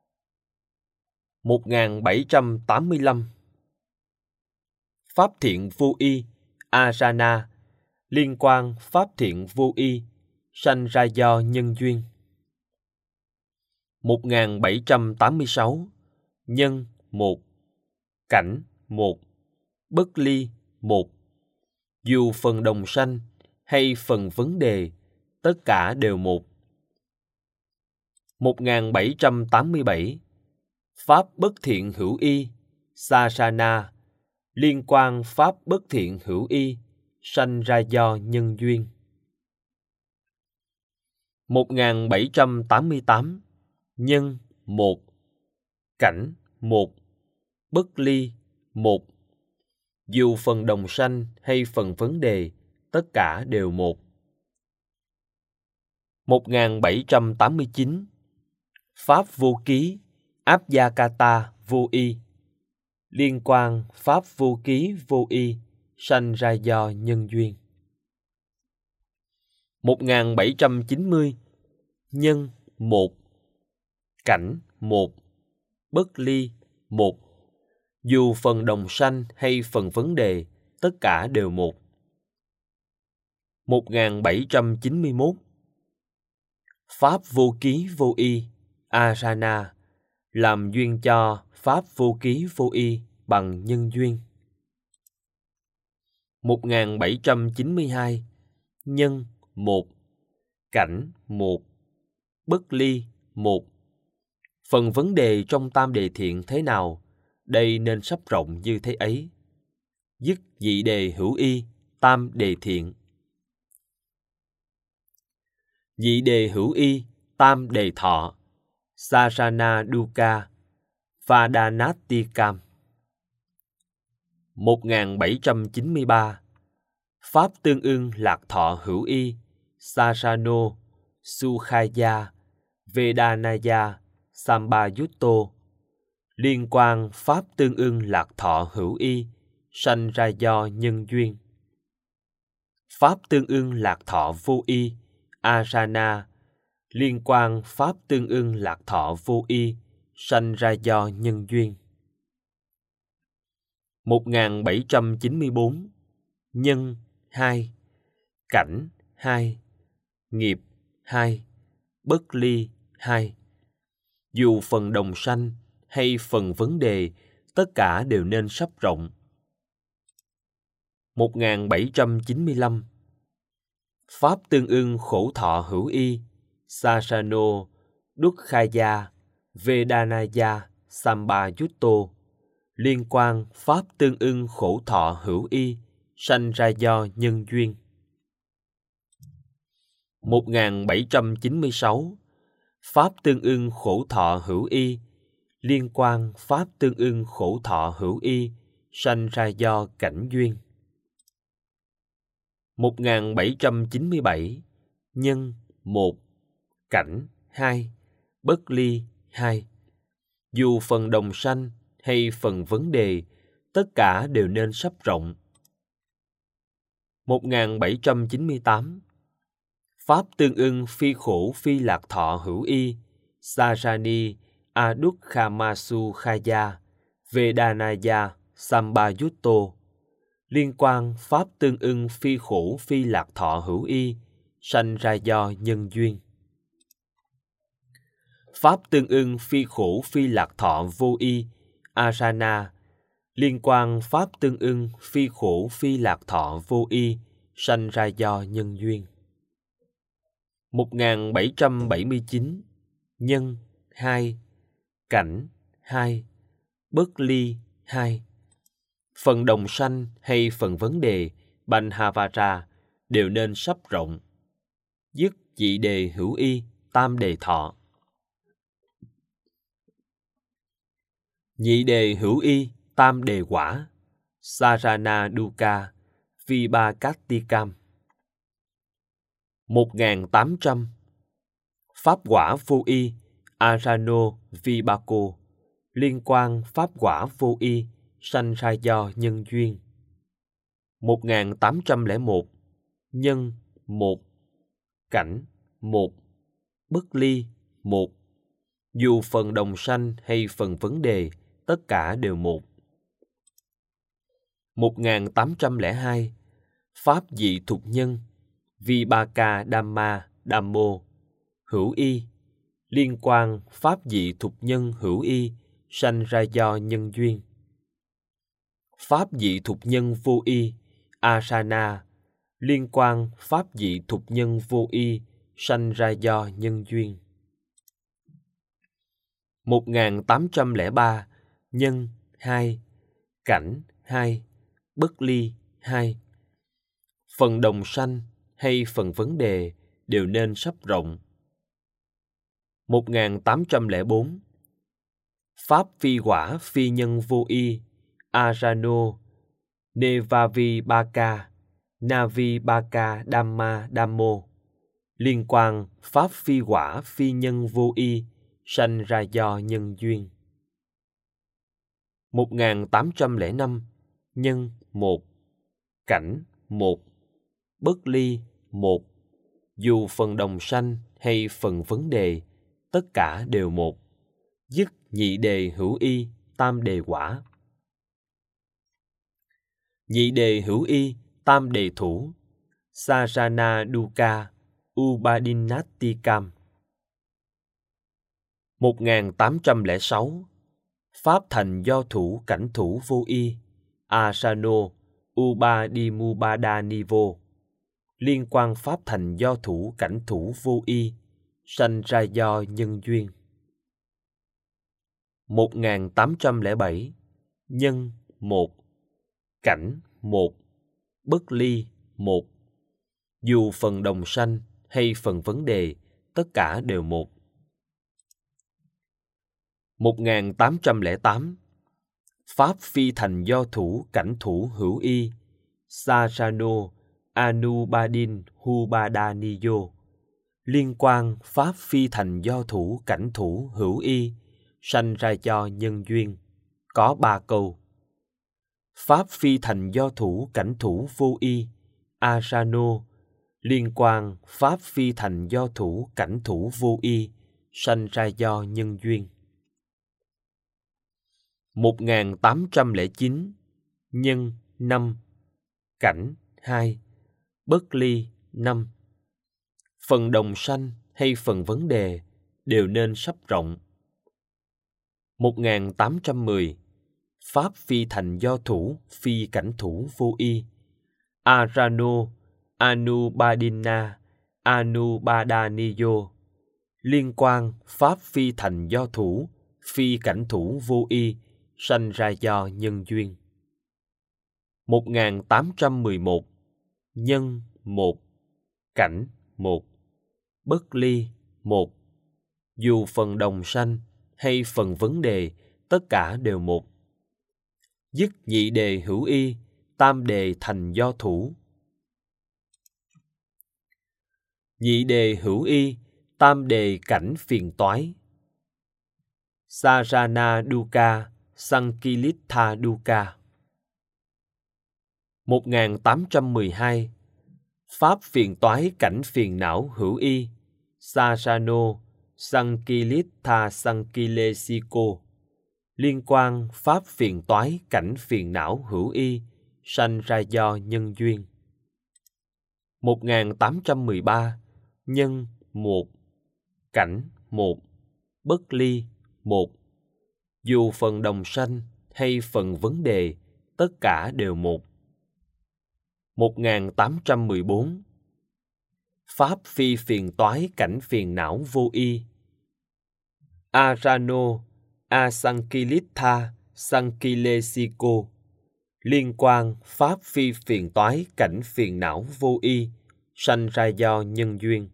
1785. Pháp thiện vô y, Arana, liên quan pháp thiện vô y, sanh ra do nhân duyên. 1786. Nhân 1, cảnh 1, bất ly 1. Dù phần đồng sanh hay phần vấn đề, tất cả đều một. 1787. Pháp bất thiện hữu y, Sasana, liên quan pháp bất thiện hữu y, sanh ra do nhân duyên. 1788. Nhân 1, cảnh 1, bất ly 1. Dù phần đồng sanh hay phần vấn đề, tất cả đều một. 1789. Pháp vô ký, Abhyakata vô y, liên quan pháp vô ký vô y, sanh ra do nhân duyên. 1790. Nhân 1, cảnh 1, bất ly 1. Dù phần đồng sanh hay phần vấn đề, tất cả đều một. 1791. Pháp vô ký vô y, Arana, làm duyên cho pháp vô ký vô y bằng nhân duyên. 1792. Nhân 1, cảnh 1, bất ly 1. Phần vấn đề trong tam đề thiện thế nào, đây nên sắp rộng như thế ấy. Dứt dị đề hữu y, tam đề thiện. Dị đề hữu y, tam đề thọ. Saranaduka Vadanatikam. 1793. Pháp tương ưng lạc thọ hữu y, Sarano, Sukhaya, Vedanaya, Sambayutto, liên quan pháp tương ưng lạc thọ hữu y, sanh ra do nhân duyên. Pháp tương ưng lạc thọ vô y, Arana, liên quan pháp tương ưng lạc thọ vô y, sanh ra do nhân duyên. 1794. Nhân 2, cảnh 2, nghiệp 2, bất ly 2. Dù phần đồng sanh hay phần vấn đề, tất cả đều nên sắp rộng. 1795. Pháp tương ưng khổ thọ hữu y, Sasano, Dukkaya, Vedanaya, Sambayutto, liên quan pháp tương ưng khổ thọ hữu y, sanh ra do nhân duyên. 1796. Pháp tương ưng khổ thọ hữu y, liên quan pháp tương ưng khổ thọ hữu y, sanh ra do cảnh duyên. 1797. Nhân 1, cảnh 2, bất ly 2. Dù phần đồng sanh hay phần vấn đề, tất cả đều nên sắp rộng. 1798. Pháp tương ưng phi khổ phi lạc thọ hữu y, Sarani, Adukkamasu Khaya, Vedanaya, Sambayutto, liên quan pháp tương ưng phi khổ phi lạc thọ hữu y, sanh ra do nhân duyên. Pháp tương ưng phi khổ phi lạc thọ vô y, Arana, liên quan pháp tương ưng phi khổ phi lạc thọ vô y, sanh ra do nhân duyên. 1779. Nhân 2, cảnh 2, bất ly 2. Phần đồng sanh hay phần vấn đề, Banhavara, đều nên sắp rộng. Dứt dị đề hữu y, tam đề thọ. Nhị đề hữu y, tam đề quả. Saranaduka Vibhakattikam. 1800. Pháp quả vô y, Arano Vibhako, liên quan pháp quả vô y, sanh ra do nhân duyên. 1801. Nhân 1, cảnh 1, bất ly 1. Dù phần đồng sanh hay phần vấn đề, tất cả đều một. 1802. Pháp dị thục nhân, Vibhaka Dhamma Dhammo, hữu y, liên quan pháp dị thục nhân hữu y, sanh ra do nhân duyên. Pháp dị thục nhân vô y, Asana, liên quan pháp dị thục nhân vô y, sanh ra do nhân duyên. 1803. Nhân 2, cảnh 2, bất ly 2. Phần đồng sanh hay phần vấn đề đều nên sắp rộng. 1804. Pháp phi quả phi nhân vô y, Arano Nevavibhaka Navibhaka Dhamma Dhammo, liên quan pháp phi quả phi nhân vô y, sanh ra do nhân duyên. 1805. Nhân 1, cảnh 1, bất ly 1. Dù phần đồng sanh hay phần vấn đề, tất cả đều một. Dứt nhị đề hữu y, tam đề quả. Nhị đề hữu y, tam đề thủ, Sarana Dukkha Ubadinattikam. 1806. Pháp thành do thủ cảnh thủ vô y, Asano Ubadimubadanivo, liên quan pháp thành do thủ cảnh thủ vô y, sanh ra do nhân duyên. 1807. Nhân 1, cảnh 1, bất ly 1. Dù phần đồng sanh hay phần vấn đề, tất cả đều một. 1808. Pháp phi thành do thủ cảnh thủ hữu y, Sarano Anubadin Hubadaniyo, liên quan pháp phi thành do thủ cảnh thủ hữu y, sanh ra do nhân duyên. Có 3 câu. Pháp phi thành do thủ cảnh thủ vô y, Asano, liên quan pháp phi thành do thủ cảnh thủ vô y, sanh ra do nhân duyên. 1809. Nhân 5, cảnh 2, bất ly 5. Phần đồng sanh hay phần vấn đề đều nên sắp rộng. 1810. Pháp phi thành do thủ phi cảnh thủ vô y, Arano Anubadina Anubadaniyo, liên quan pháp phi thành do thủ phi cảnh thủ vô y, sanh ra do nhân duyên. 1811. Nhân 1, cảnh 1, bất ly 1. Dù phần đồng sanh hay phần vấn đề, tất cả đều một. Dứt nhị đề hữu y, tam đề thành do thủ. Nhị đề hữu y, tam đề cảnh phiền toái. Sarana Dukkha Sankilitha Dukkha. 1812. Pháp phiền toái cảnh phiền não hữu y, Sarano Sankilitha Sankilesiko, liên quan pháp phiền toái cảnh phiền não hữu y, sanh ra do nhân duyên. 1813. Nhân 1, cảnh 1, bất ly 1. Dù phần đồng sanh hay phần vấn đề, tất cả đều một. 1814. Pháp phi phiền toái cảnh phiền não vô y, Arano Asankilitha Sankilesiko, liên quan pháp phi phiền toái cảnh phiền não vô y, sanh ra do nhân duyên.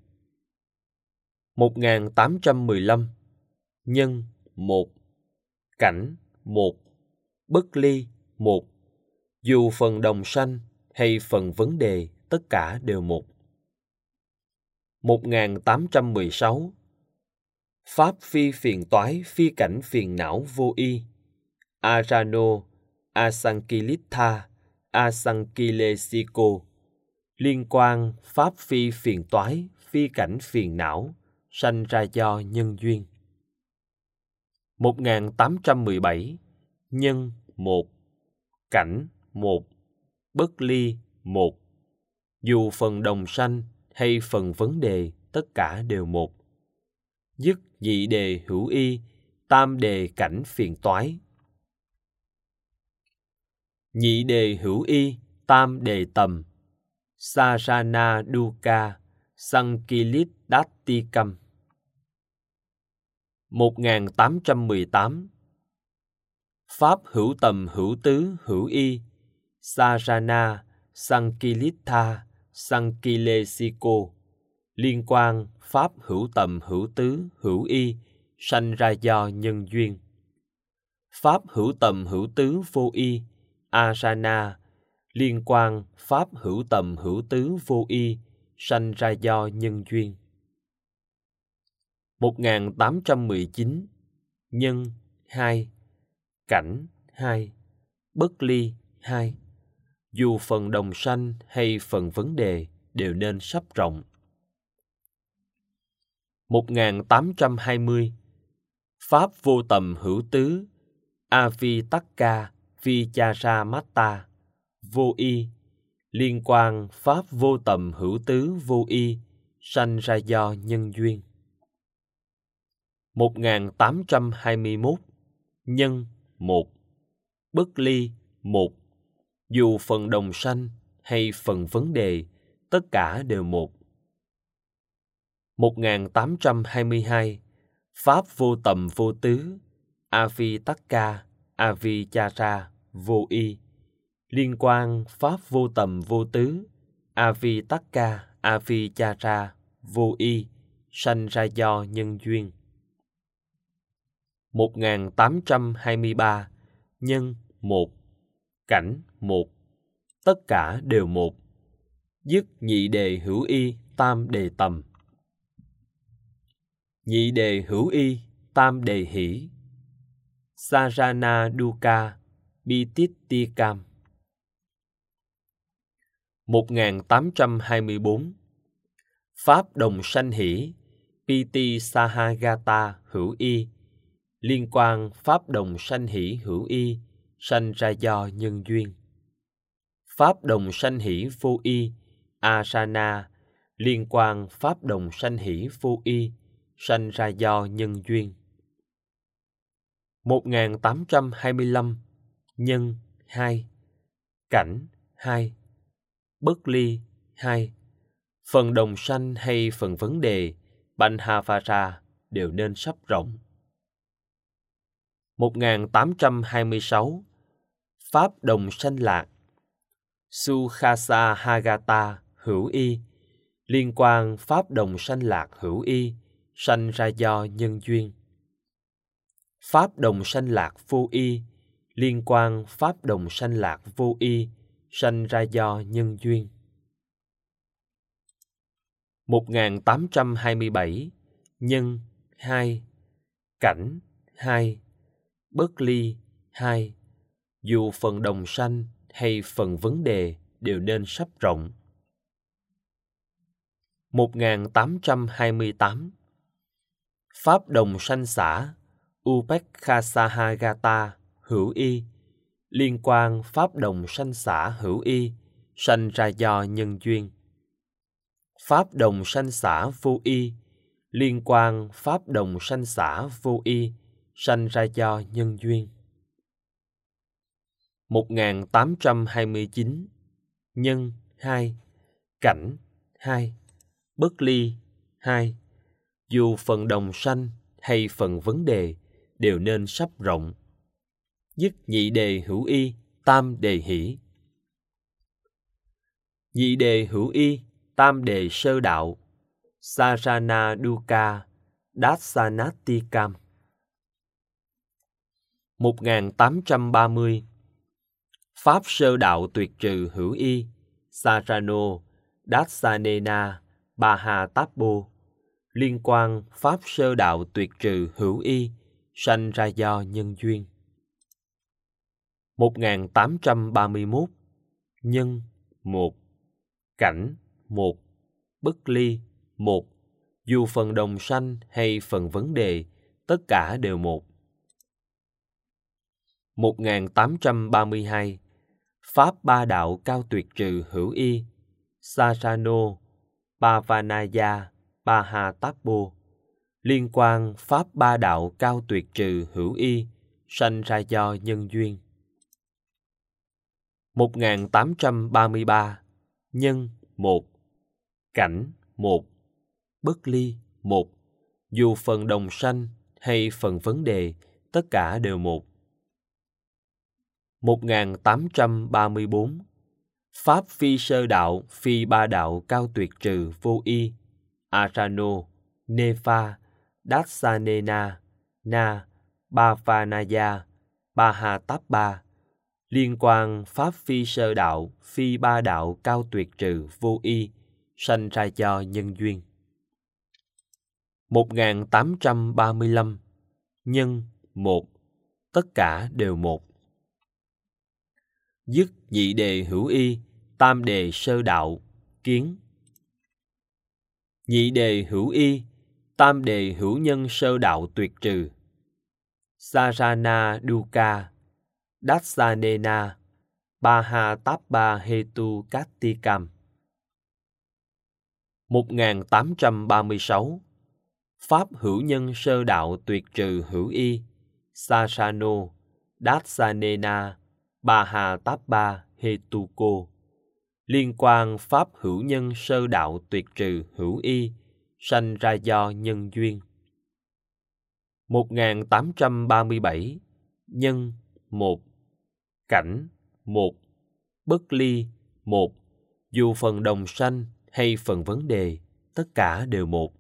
1815. Nhân 1, cảnh 1, bất ly 1. Dù phần đồng sanh hay phần vấn đề, tất cả đều một. 1816. Pháp phi phiền toái, phi cảnh phiền não vô y. Arano Asankilitha Asankilesiko. Liên quan pháp phi phiền toái, phi cảnh phiền não, sanh ra do nhân duyên. 1817. Nhân 1, cảnh 1, bất ly 1. Dù phần đồng sanh hay phần vấn đề, tất cả đều một. Dứt nhị đề hữu y, tam đề cảnh phiền toái. Nhị đề hữu y, tam đề tầm. Sarana dukkha sankilitdatikam. 1818. Pháp hữu tầm hữu tứ hữu y. Sarana sankilitha sankilesiko. Liên quan pháp hữu tầm hữu tứ hữu y, sanh ra do nhân duyên. Pháp hữu tầm hữu tứ vô y, asana. Liên quan pháp hữu tầm hữu tứ vô y, sanh ra do nhân duyên. 1819. Nhân 2, cảnh 2, bất ly 2. Dù phần đồng sanh hay phần vấn đề, đều nên sắp rộng. 1820. Pháp vô tầm hữu tứ, avitakka vicharamata, vô y. Liên quan pháp vô tầm hữu tứ vô y, sanh ra do nhân duyên. 1821. Nhân 1, bất ly 1. Dù phần đồng sanh hay phần vấn đề, tất cả đều một. 1822. Pháp vô tầm vô tứ, avitakka avichara, vô y. Liên quan pháp vô tầm vô tứ, avitakka avichara, vô y, sanh ra do nhân duyên. 1823. Nhân 1, cảnh 1. Tất cả đều một. Dứt nhị đề hữu y, tam đề tầm. Nhị đề hữu y, tam đề hỷ. Sarana dukkha bitittikam. 1824. Pháp đồng sanh hỷ, piti sahagata hữu y. Liên quan pháp đồng sanh hỷ hữu y, sanh ra do nhân duyên. Pháp đồng sanh hỷ vô y, asana. Liên quan pháp đồng sanh hỷ vô y, sanh ra do nhân duyên. 1825. Nhân 2, cảnh 2, bất ly 2. Phần đồng sanh hay phần vấn đề, Banhavara, đều nên sắp rộng. 1826. Pháp đồng sanh lạc, Sukhasa Hagata hữu y. Liên quan pháp đồng sanh lạc hữu y, sanh ra do nhân duyên. Pháp đồng sanh lạc vô y. Liên quan pháp đồng sanh lạc vô y, sanh ra do nhân duyên. 1827. Nhân 2, cảnh 2, bất ly 2. Dù phần đồng sanh hay phần vấn đề, đều nên sắp rộng. 1828. Pháp đồng sanh xả, Upekkha-sahagata hữu y. Liên quan pháp đồng sanh xả hữu y, sanh ra do nhân duyên. Pháp đồng sanh xả vô y. Liên quan pháp đồng sanh xả vô y, sanh ra do nhân duyên. 1829. Nhân 2, cảnh 2, bất ly 2. Dù phần đồng sanh hay phần vấn đề, đều nên sắp rộng. Dứt nhị đề hữu y, tam đề hỷ. Nhị đề hữu y, tam đề sơ đạo. Sarana dukkha dassanatikam. 1830. Pháp sơ đạo tuyệt trừ hữu y, Sarano dassanena Bahatappo, liên quan pháp sơ đạo tuyệt trừ hữu y, sanh ra do nhân duyên. 1831. Nhân 1, cảnh 1, bất ly 1, dù phần đồng sanh hay phần vấn đề, tất cả đều một. 1832. Pháp ba đạo cao tuyệt trừ hữu y, Sarano, Pavanaya, Bahatappo, liên quan pháp ba đạo cao tuyệt trừ hữu y, sanh ra do nhân duyên. 1833. Nhân 1, cảnh 1, bất ly 1, dù phần đồng sanh hay phần vấn đề, tất cả đều một. 1834. Pháp phi sơ đạo, phi ba đạo cao tuyệt trừ vô y, Arano, Nepha, Dassanena, Na, Bhavanaya, Bahatappa, liên quan pháp phi sơ đạo, phi ba đạo cao tuyệt trừ vô y, sanh ra do nhân duyên. 1835. Nhân 1, tất cả đều một. Dứt nhị đề hữu y, tam đề sơ đạo, kiến. Nhị đề hữu y, tam đề hữu nhân sơ đạo tuyệt trừ. Sarana dukkha, Dassanena, Bahatappa hetu kattikam. 1836. Pháp hữu nhân sơ đạo tuyệt trừ hữu y, Sarano, Dassanena, Bahatappa hetuko, liên quan pháp hữu nhân sơ đạo tuyệt trừ hữu y, sanh ra do nhân duyên. 1837. Nhân 1, cảnh 1, bất ly 1, dù phần đồng sanh hay phần vấn đề, tất cả đều một.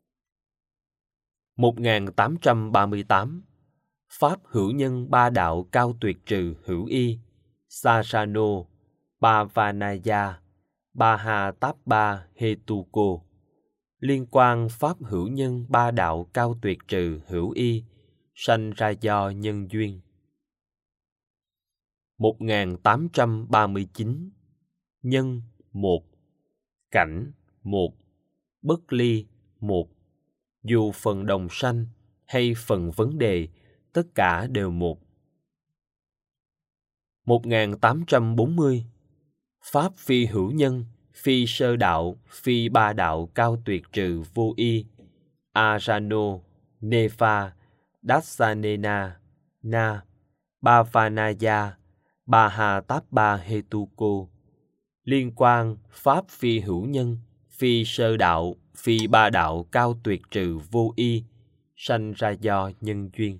1838. Pháp hữu nhân ba đạo cao tuyệt trừ hữu y, Sarano, Pavanaya, Bahatappa hetuko, liên quan pháp hữu nhân ba đạo cao tuyệt trừ hữu y, sanh ra do nhân duyên. 1839. Nhân 1, cảnh 1, bất ly 1, dù phần đồng sanh hay phần vấn đề, tất cả đều một. 1840. Pháp phi hữu nhân, phi sơ đạo, phi ba đạo cao tuyệt trừ vô y, Arano, Nepha, Dassanena, Na, Bhavanaya, Bahatappa hetuko, liên quan pháp phi hữu nhân, phi sơ đạo, phi ba đạo cao tuyệt trừ vô y, sanh ra do nhân duyên.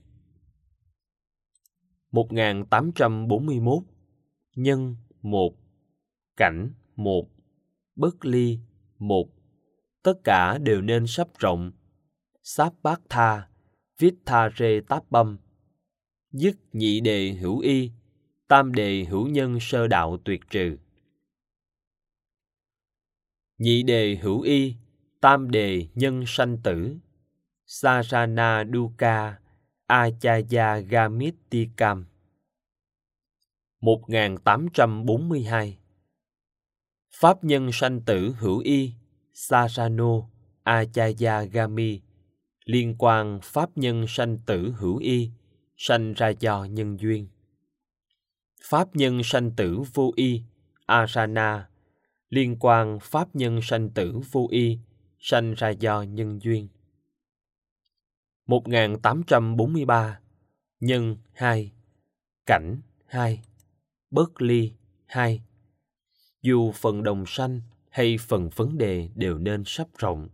1841. Nhân 1, cảnh 1, bất ly 1, tất cả đều nên sắp rộng. Sappatha, Vittare Tappam, dứt nhị đề hữu y, tam đề hữu nhân sơ đạo tuyệt trừ. Nhị đề hữu y, tam đề nhân sanh tử, Sarana dukkha, Achaya gamittikam. 1842. Pháp nhân sanh tử hữu y, Sarano, Achaya gami, liên quan pháp nhân sanh tử hữu y, sanh ra do nhân duyên. Pháp nhân sanh tử vô y, Arana, liên quan pháp nhân sanh tử vô y, sanh ra do nhân duyên. 1843. Nhân 2, cảnh 2, bất ly 2, dù phần đồng sanh hay phần vấn đề đều nên sắp rộng.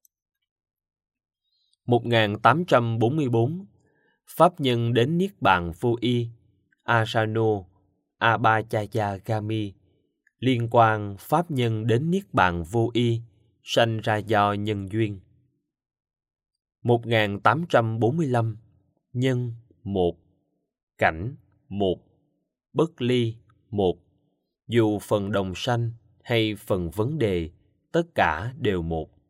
1844. Pháp nhân đến niết bàn vô y, Asano, Abhachaya gami, liên quan pháp nhân đến niết bàn vô y, sanh ra do nhân duyên. 1845. Nhân 1, cảnh 1, bất ly 1, dù phần đồng sanh hay phần vấn đề, tất cả đều một.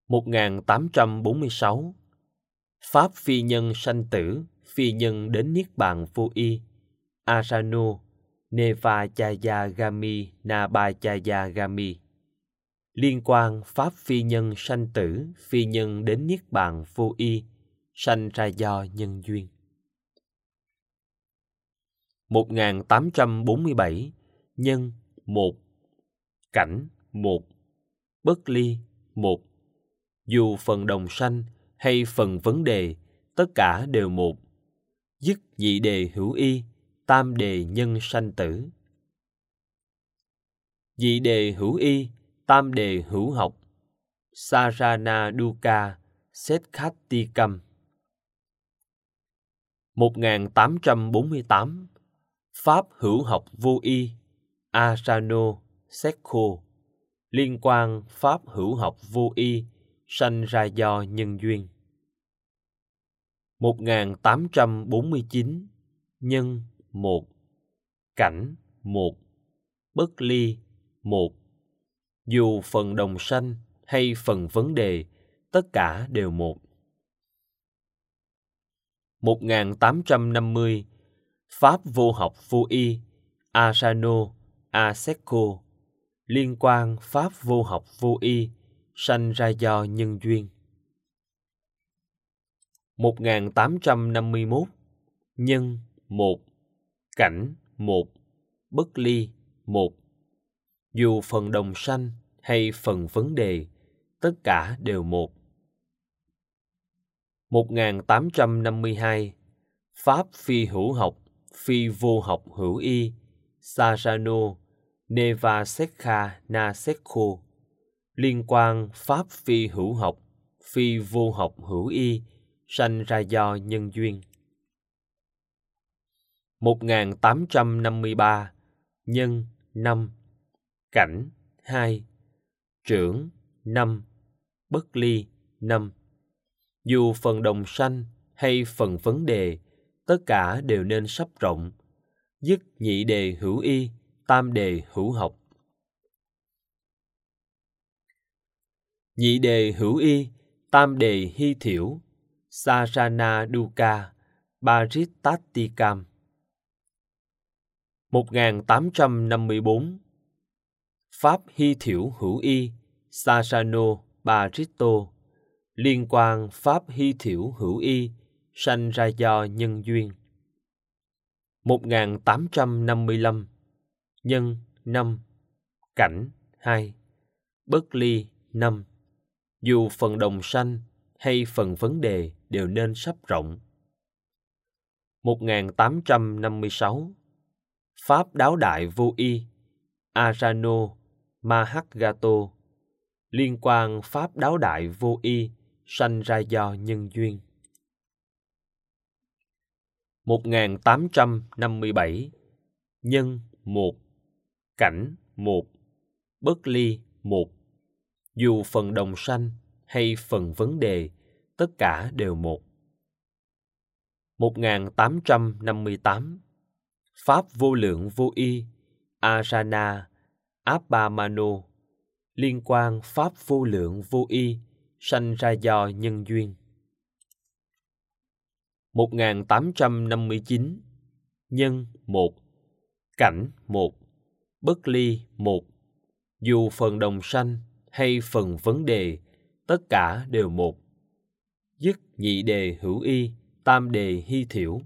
1846. Pháp phi nhân sanh tử, phi nhân đến niết bàn vô y. Arano, Nevachayagami, Nabachayagami. Liên quan Pháp phi nhân sanh tử, phi nhân đến niết bàn vô y, sanh ra do nhân duyên. 1847. Nhân 1. Cảnh 1. Bất ly 1. Dù phần đồng sanh hay phần vấn đề, tất cả đều một. Dứt nhị đề hữu y, tam đề nhân sanh tử. Nhị đề hữu y, tam đề hữu học. Sarana dukkha setkhatikam. 1848. Pháp hữu học vô y, Asano Sekho. Liên quan Pháp hữu học vô y, sanh ra do nhân duyên. 1849. Nhân 1. Cảnh 1. Bất ly 1. Dù phần đồng sanh hay phần vấn đề, tất cả đều một. 1850. Pháp vô học vô y, Asano Asekho. Liên quan Pháp vô học vô y, sanh ra do nhân duyên. 1851. Nhân 1. Cảnh 1. Bất ly 1. Dù phần đồng sanh hay phần vấn đề, tất cả đều một. 1852. Pháp phi hữu học, phi vô học hữu y, Sarano, Nevasekha Nasekho. Liên quan Pháp phi hữu học, phi vô học hữu y, sanh ra do nhân duyên. 1853. Nhân 5. Cảnh 2. Trưởng 5. Bất ly 5. Dù phần đồng sanh hay phần vấn đề, tất cả đều nên sắp rộng. Dứt nhị đề hữu y, tam đề hữu học. Nhị đề hữu y, tam đề hy thiểu, Sarana dukkha paritattikam. 1854. Pháp hy thiểu hữu y, Sarano paritto. Liên quan Pháp hy thiểu hữu y, sanh ra do nhân duyên. 1855. Nhân 5. Cảnh 2. Bất ly 5. Dù phần đồng sanh hay phần vấn đề đều nên sắp rộng. 1856. Pháp đáo đại vô y, Arano Mahagato. Liên quan Pháp đáo đại vô y, sanh ra do nhân duyên. 1857. Nhân 1. Cảnh 1. Bất ly 1. Dù phần đồng sanh hay phần vấn đề, tất cả đều một. 1858. Pháp vô lượng vô y, Arana Appamano. Liên quan Pháp vô lượng vô y, sanh ra do nhân duyên. 1859. Nhân 1. Cảnh 1. Bất ly 1. Dù phần đồng sanh hay phần vấn đề, tất cả đều một. Dứt nhị đề hữu y, tam đề hy thiểu.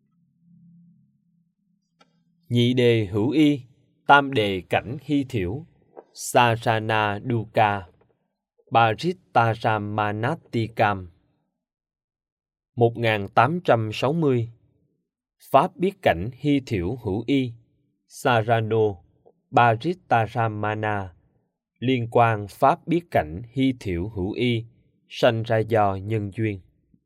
Nhị đề hữu y, tam đề cảnh hy thiểu, Sarana dukkha parittaramanatikam. 1860. Pháp biết cảnh hy thiểu hữu y, Sarano parittaramana. Liên quan Pháp biết cảnh hy thiểu hữu y, sanh ra do nhân duyên.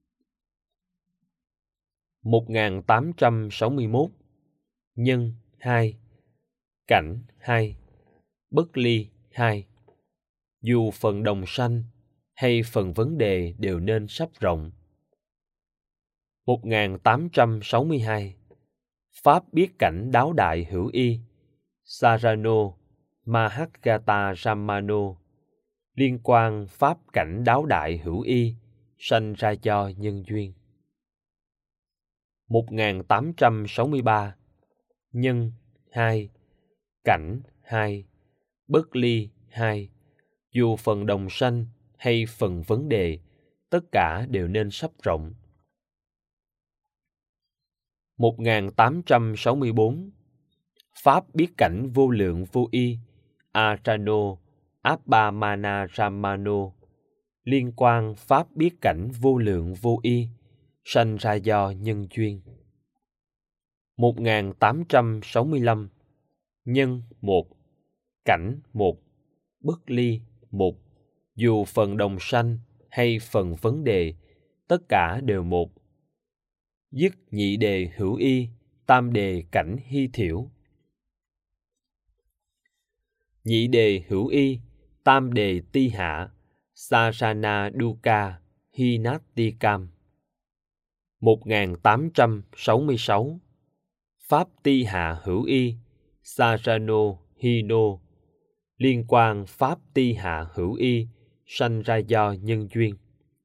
1861. Nhân 2. Cảnh 2. Bất ly 2. Dù phần đồng sanh hay phần vấn đề đều nên sắp rộng. 1862. Pháp biết cảnh đáo đại hữu y, Sarano Mahagata Ramano. Liên quan pháp cảnh đáo đại hữu y, sanh ra do nhân duyên. 1863. Nhân 2, cảnh 2, bất ly 2. Dù phần đồng sanh hay phần vấn đề, tất cả đều nên sắp rộng. 1864. Pháp biết cảnh vô lượng vô y, Arano Abhamana Ramano. Liên quan pháp biết cảnh vô lượng vô y, sanh ra do nhân duyên. 1865. Nhân 1, cảnh 1, bất ly 1. Dù phần đồng sanh hay phần vấn đề, tất cả đều một. Dứt nhị đề hữu y, tam đề cảnh hy thiểu. Nhị đề hữu y, tam đề ti hạ, Sarana dukkha hinatikam. 1866. Pháp ti hạ hữu y, Sarano hino. Liên quan pháp ti hạ hữu y, sanh ra do nhân duyên.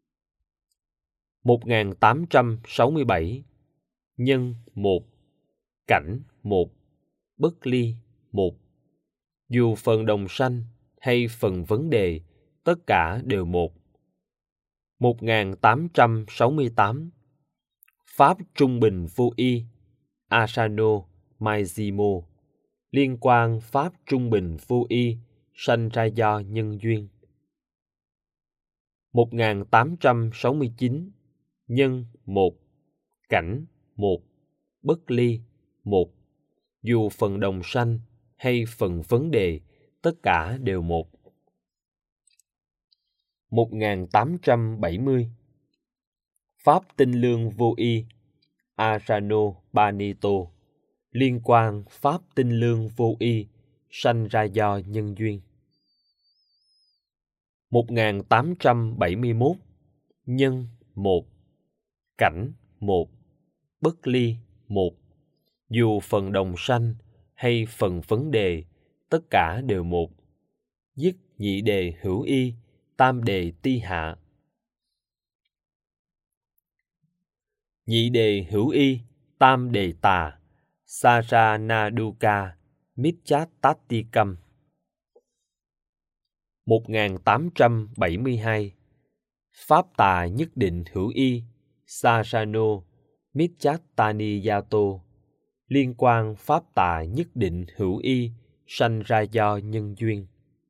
1867. Nhân 1, cảnh 1, bất ly 1. Dù phần đồng sanh hay phần vấn đề, tất cả đều một. 1868. Pháp trung bình vô y, Asano Maizimo. Liên quan pháp trung bình vô y, sanh ra do nhân duyên. 1869. Nhân 1, cảnh 1, bất ly 1. Dù phần đồng sanh hay phần vấn đề, tất cả đều một. 1870. Pháp tinh lương vô y, Arano Banito. Liên quan pháp tinh lương vô y, sanh ra do nhân duyên. 1871. Nhân 1, cảnh 1, bất ly 1. Dù phần đồng sanh hay phần vấn đề, tất cả đều một. Dứt nhị đề hữu y, tam đề ti hạ. Nhị đề hữu y, tam đề tà, Sarana dukkha micchatatikam. 1872. Pháp tà nhất định hữu y, Sarano micchattaniyato. Liên quan pháp tà nhất định hữu y, sanh ra do nhân duyên.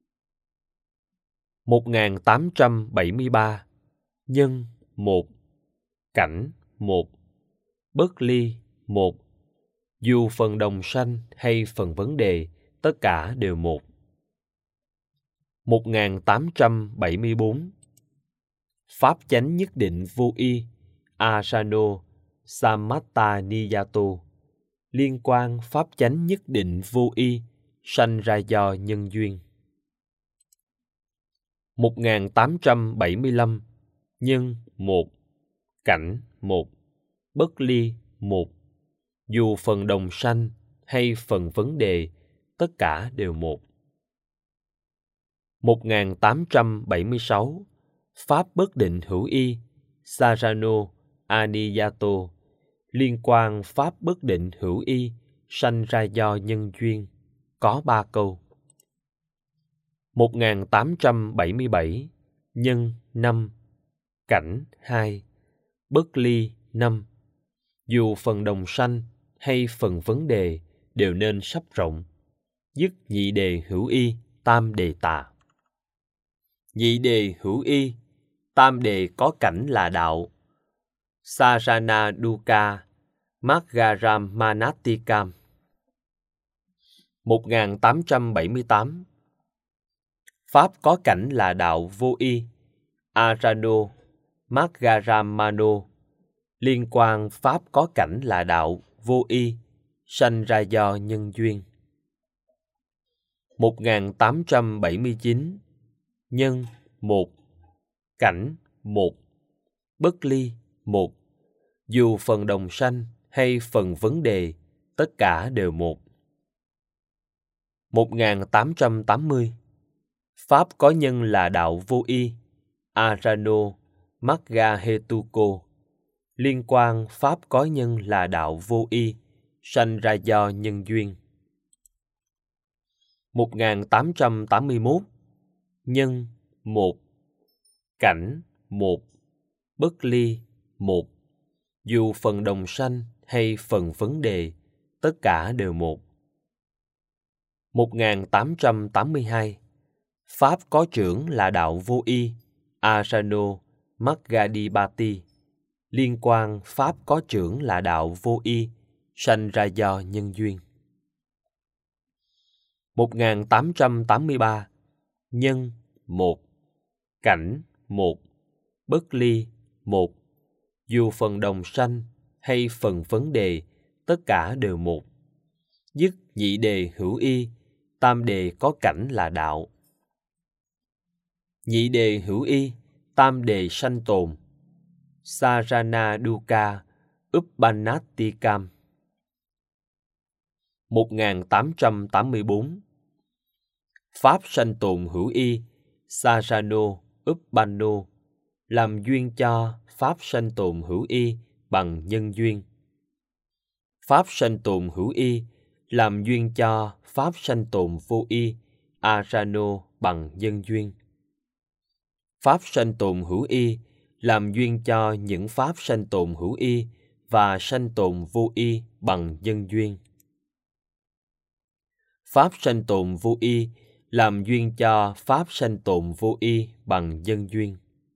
1873. Nhân 1, cảnh 1, bất ly 1. Dù phần đồng sanh hay phần vấn đề, tất cả đều một. 1874. Pháp chánh nhất định vô y, Asano Samattaniyato. Liên quan pháp chánh nhất định vô y, sanh ra do nhân duyên. 1875. Nhân 1, cảnh 1, bất ly 1. Dù phần đồng sanh hay phần vấn đề, tất cả đều một. 1876. Pháp bất định hữu y, Sarano Aniyato. Liên quan pháp bất định hữu y, sanh ra do nhân duyên. Có 3 câu. 1877. Nhân 5, cảnh 2, bất ly 5. Dù phần đồng sanh hay phần vấn đề, đều nên sắp rộng. Dứt nhị đề hữu y, tam đề tà. Nhị đề hữu y, tam đề có cảnh là đạo, Sarana dukkha Maggaram Manatikam. 1878. Pháp có cảnh là đạo vô y, Arano Maggaramano. Liên quan pháp có cảnh là đạo vô y, sanh ra do nhân duyên. 1879. Nhân 1, cảnh 1, bất ly 1. Dù phần đồng sanh hay phần vấn đề, tất cả đều một. 1880. Pháp có nhân là đạo vô y, Arano Magga Hetuko. Liên quan Pháp có nhân là đạo vô y, sanh ra do nhân duyên. 1881. Nhân 1, cảnh 1, bất ly 1. Dù phần đồng sanh hay phần vấn đề, tất cả đều một. 1882. Pháp có trưởng là đạo vô y, Asano Maggadipati. Liên quan Pháp có trưởng là đạo vô y, sanh ra do nhân duyên. 1883. Nhân 1, cảnh 1, bất ly 1. Dù phần đồng sanh hay phần vấn đề, tất cả đều một. Dứt nhị đề hữu y, tam đề có cảnh là đạo. Nhị đề hữu y, tam đề sanh tồn. Sarana dukkha uppannattikam. 1884. Pháp sanh tồn hữu y, Sarano uppanno, làm duyên cho Pháp sanh tồn hữu y bằng nhân duyên. Pháp sanh tồn hữu y, làm duyên cho Pháp sanh tồn vô y, Arano bằng nhân duyên. Pháp sanh tồn hữu y, làm duyên cho những Pháp sanh tồn hữu y và sanh tồn vô y bằng nhân duyên. Pháp sanh tồn vô y, làm duyên cho Pháp sanh tồn vô y bằng nhân duyên.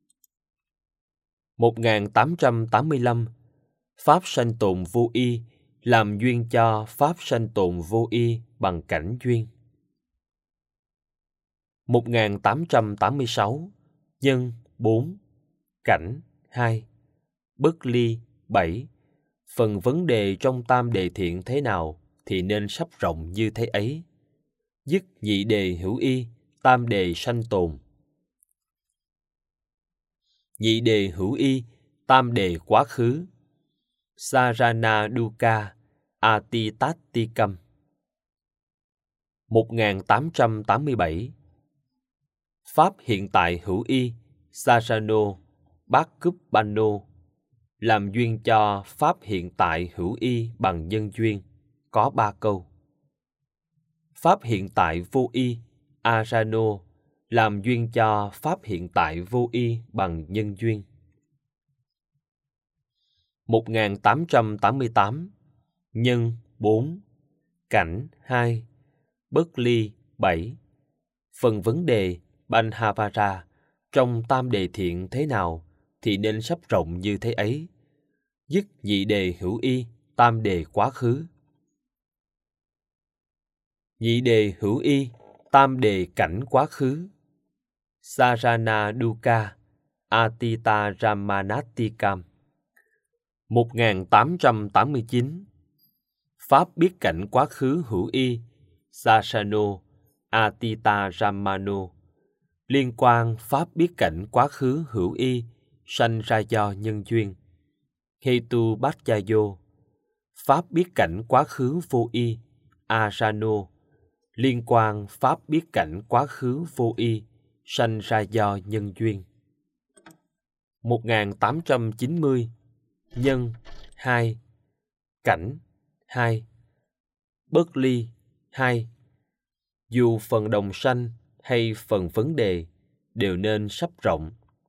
1885. Pháp sanh tồn vô y, làm duyên cho Pháp sanh tồn vô y bằng cảnh duyên. 1886. Nhân 4, cảnh 2, bất ly 7. Phần vấn đề trong tam đề thiện thế nào thì nên sắp rộng như thế ấy. Dứt nhị đề hữu y, tam đề sanh tồn. Nhị đề hữu y, tam đề quá khứ. Sarana dukkha atitattikam. 1887. Pháp hiện tại hữu y, Sarano Bhakkuppanno, làm duyên cho Pháp hiện tại hữu y bằng nhân duyên, có 3 câu. Pháp hiện tại vô y, Arano, làm duyên cho Pháp hiện tại vô y bằng nhân duyên. 1888. Nhân 4, cảnh 2, bất ly 7. Phần vấn đề Banhavara trong tam đề thiện thế nào thì nên sắp rộng như thế ấy. Dứt nhị đề hữu y, tam đề quá khứ. Nhị đề hữu y, tam đề cảnh quá khứ. Sarana dukkha atita ramanattikam. 1889. Pháp biết cảnh quá khứ hữu y, Sasano atita ramano. Liên quan Pháp biết cảnh quá khứ hữu y, sanh ra do nhân duyên. Hetu bhattyayo. Pháp biết cảnh quá khứ vô y, Arano. Liên quan Pháp biết cảnh quá khứ vô y, sanh ra do nhân duyên. 1890. Nhân 2, cảnh 2, bất ly 2. Dù phần đồng sanh hay phần vấn đề đều nên sắp rộng.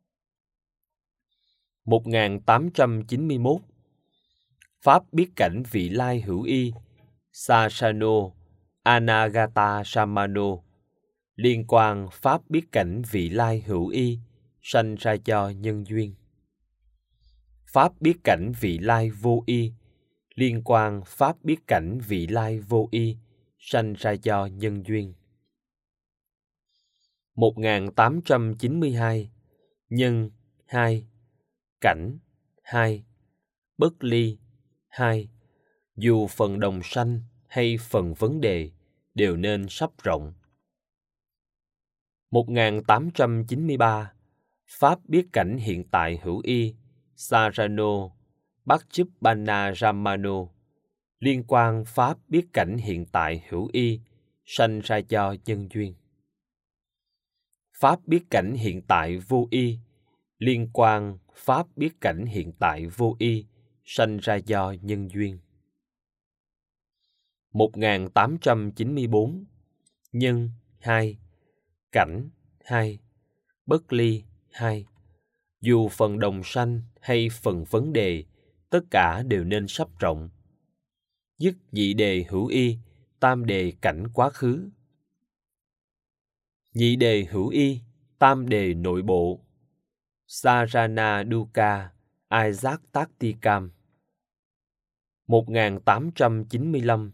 1891. Pháp biết cảnh vị lai hữu y, Sasano Anagata Samano. Liên quan Pháp biết cảnh vị lai hữu y, sanh ra do nhân duyên. Pháp biết cảnh vị lai vô y, liên quan Pháp biết cảnh vị lai vô y, sanh ra do nhân duyên. 1892. Nhân 2, cảnh 2, bất ly 2. Dù phần đồng sanh hay phần vấn đề đều nên sắp rộng. 1893. Pháp biết cảnh hiện tại hữu y, Sarano Bhakkuppanna Ramano. Liên quan Pháp biết cảnh hiện tại hữu y, sanh ra do nhân duyên. Pháp biết cảnh hiện tại vô y, liên quan Pháp biết cảnh hiện tại vô y, sanh ra do nhân duyên. 1894. Nhân 2, cảnh 2, bất ly 2. Dù phần đồng sanh hay phần vấn đề, tất cả đều nên sắp rộng. Dứt nhị đề hữu y, tam đề cảnh quá khứ. Nhị đề hữu y, tam đề nội bộ. Sarana dukkha, Isaac Taktikam. 1895.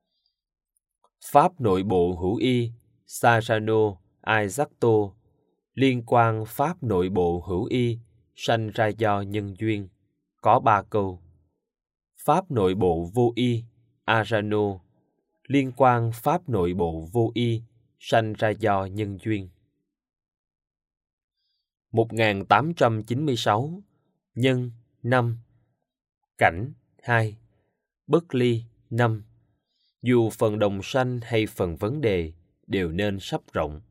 Pháp nội bộ hữu y, Sarano Isacto. Liên quan Pháp nội bộ hữu y, sanh ra do nhân duyên. Có 3 câu. Pháp nội bộ vô y, Arano. Liên quan Pháp nội bộ vô y, sanh ra do nhân duyên. 1896. Nhân 5, cảnh 2, bất ly 5. Dù phần đồng sanh hay phần vấn đề đều nên sắp rộng.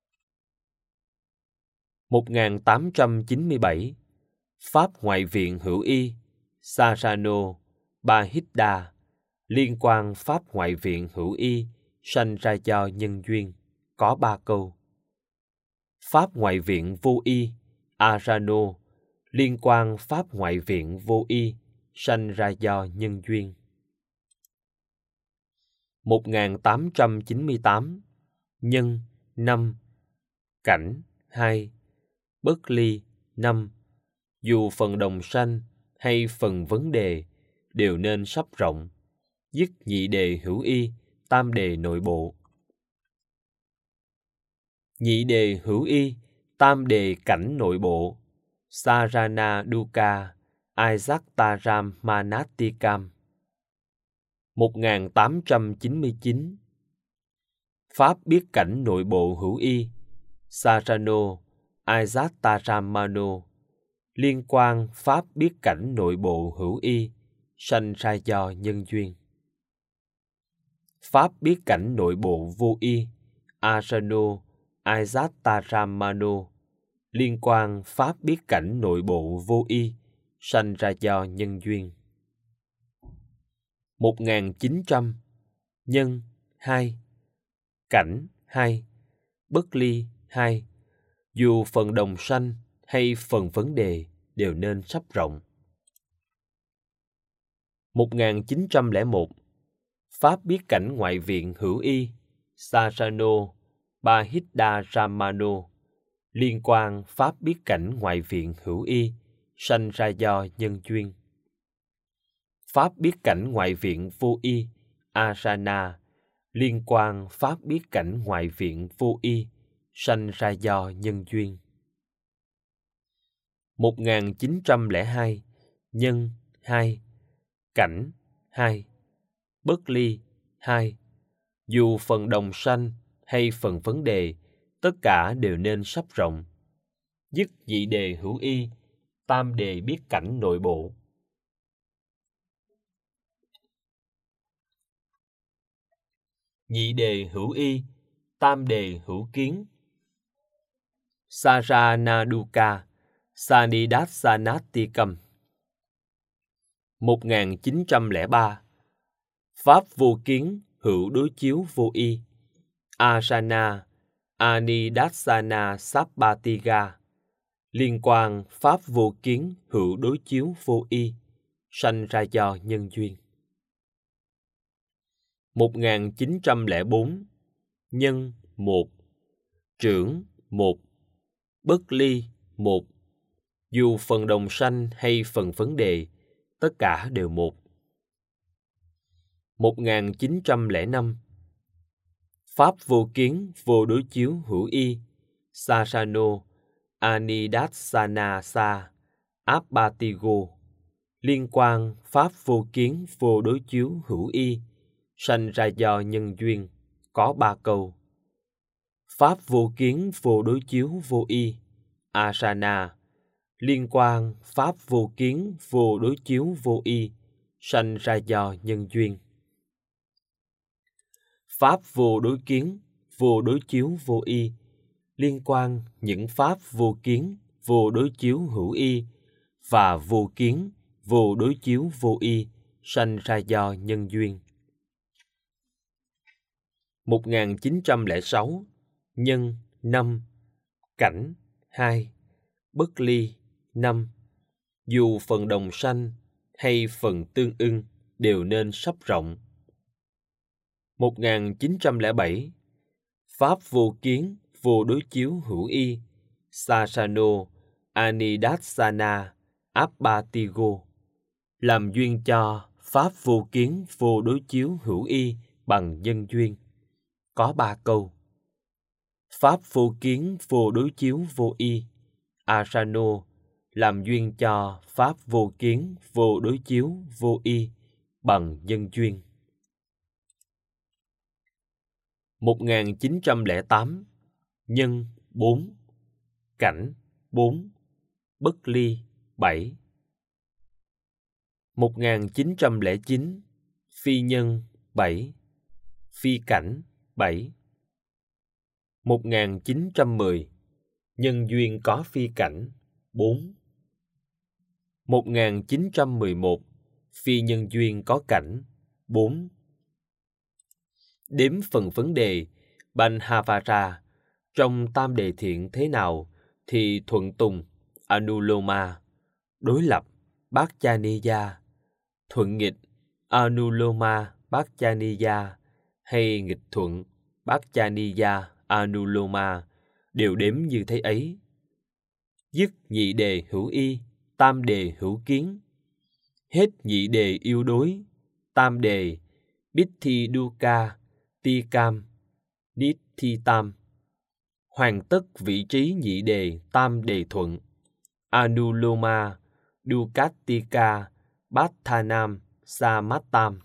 1897. Pháp ngoại viện hữu y, Sarano Bahidda. Liên quan Pháp ngoại viện hữu y, sanh ra do nhân duyên. Có 3 câu. Pháp ngoại viện vô y, Arano. Liên quan Pháp ngoại viện vô y, sanh ra do nhân duyên. 1898. Nhân 5, cảnh 2, bất ly 5. Dù phần đồng sanh hay phần vấn đề đều nên sắp rộng. Dứt nhị đề hữu y, tam đề nội bộ. Nhị đề hữu y, tam đề cảnh nội bộ. Sarana dukkha, Isaac Taram Manatikam. 1899. Pháp biết cảnh nội bộ hữu y, Sarano Isaac Taram Mano. Liên quan Pháp biết cảnh nội bộ hữu y, sanh ra do nhân duyên. Pháp biết cảnh nội bộ vô y, Arano Isaac Taram Mano. Liên quan Pháp biết cảnh nội bộ vô y, sanh ra do nhân duyên. 1900. Nhân 2, cảnh 2, bất ly 2. Dù phần đồng sanh hay phần vấn đề đều nên sắp rộng. 1901. Pháp biết cảnh ngoại viện hữu y, Sarano Bahidda Ramano. Liên quan Pháp biết cảnh ngoại viện hữu y, sanh ra do nhân duyên. Pháp biết cảnh ngoại viện vô y, Asana. Liên quan Pháp biết cảnh ngoại viện vô y, sanh ra do nhân duyên. 1902. Nhân 2, cảnh 2, bất ly 2. Dù phần đồng sanh hay phần vấn đề, tất cả đều nên sắp rộng. Dứt nhị đề hữu y, tam đề biết cảnh nội bộ. Nhị đề hữu y, tam đề hữu kiến. Sarana dukkha, Sanidasanatikam. 1903. Pháp vô kiến hữu đối chiếu vô y, Asana Anidasana Sappatiga. Liên quan Pháp vô kiến hữu đối chiếu vô y, sanh ra do nhân duyên. 1904. Nhân 1, trưởng 1, bất ly 1. Dù phần đồng sanh hay phần vấn đề, tất cả đều một. 1905. Pháp vô kiến vô đối chiếu hữu y, Sarano Anidasana Sa Appatigo. Liên quan Pháp vô kiến vô đối chiếu hữu y, sanh ra do nhân duyên. Có 3 câu. Pháp vô kiến vô đối chiếu vô y, Asana. Liên quan Pháp vô kiến vô đối chiếu vô y, sanh ra do nhân duyên. Pháp vô đối kiến vô đối chiếu vô y, liên quan những pháp vô kiến, vô đối chiếu hữu y và vô kiến, vô đối chiếu vô y sanh ra do nhân duyên. 1906. Nhân 5, cảnh 2, bất ly 5. Dù phần đồng sanh hay phần tương ưng đều nên sắp rộng. 1907. Pháp vô kiến, vô đối chiếu hữu y, Sasano, Anidassana, Appatigo, làm duyên cho Pháp vô kiến, vô đối chiếu hữu y bằng nhân duyên. Có 3 câu. Pháp vô kiến, vô đối chiếu vô y, Asano, làm duyên cho Pháp vô kiến, vô đối chiếu vô y bằng nhân duyên. 1908. Nhân 4, cảnh 4, bất ly 7. 1909. Phi nhân 7, phi cảnh 7. 1910. Nhân duyên có phi cảnh 4. 1911. Phi nhân duyên có cảnh 4. Đếm phần vấn đề Banhavara trong tam đề thiện thế nào thì thuận tùng Anuloma, đối lập Bhajaniya, thuận nghịch Anuloma Bhajaniya hay nghịch thuận Bhajaniya Anuloma đều đếm như thế ấy. Dứt nhị đề hữu y, tam đề hữu kiến. Hết nhị đề yêu đối, tam đề Bithi Dukkha Tikam Nithitam. Hoàn tất vị trí nhị đề tam đề thuận Anuloma Dukkhatika Bhattanam Samattam.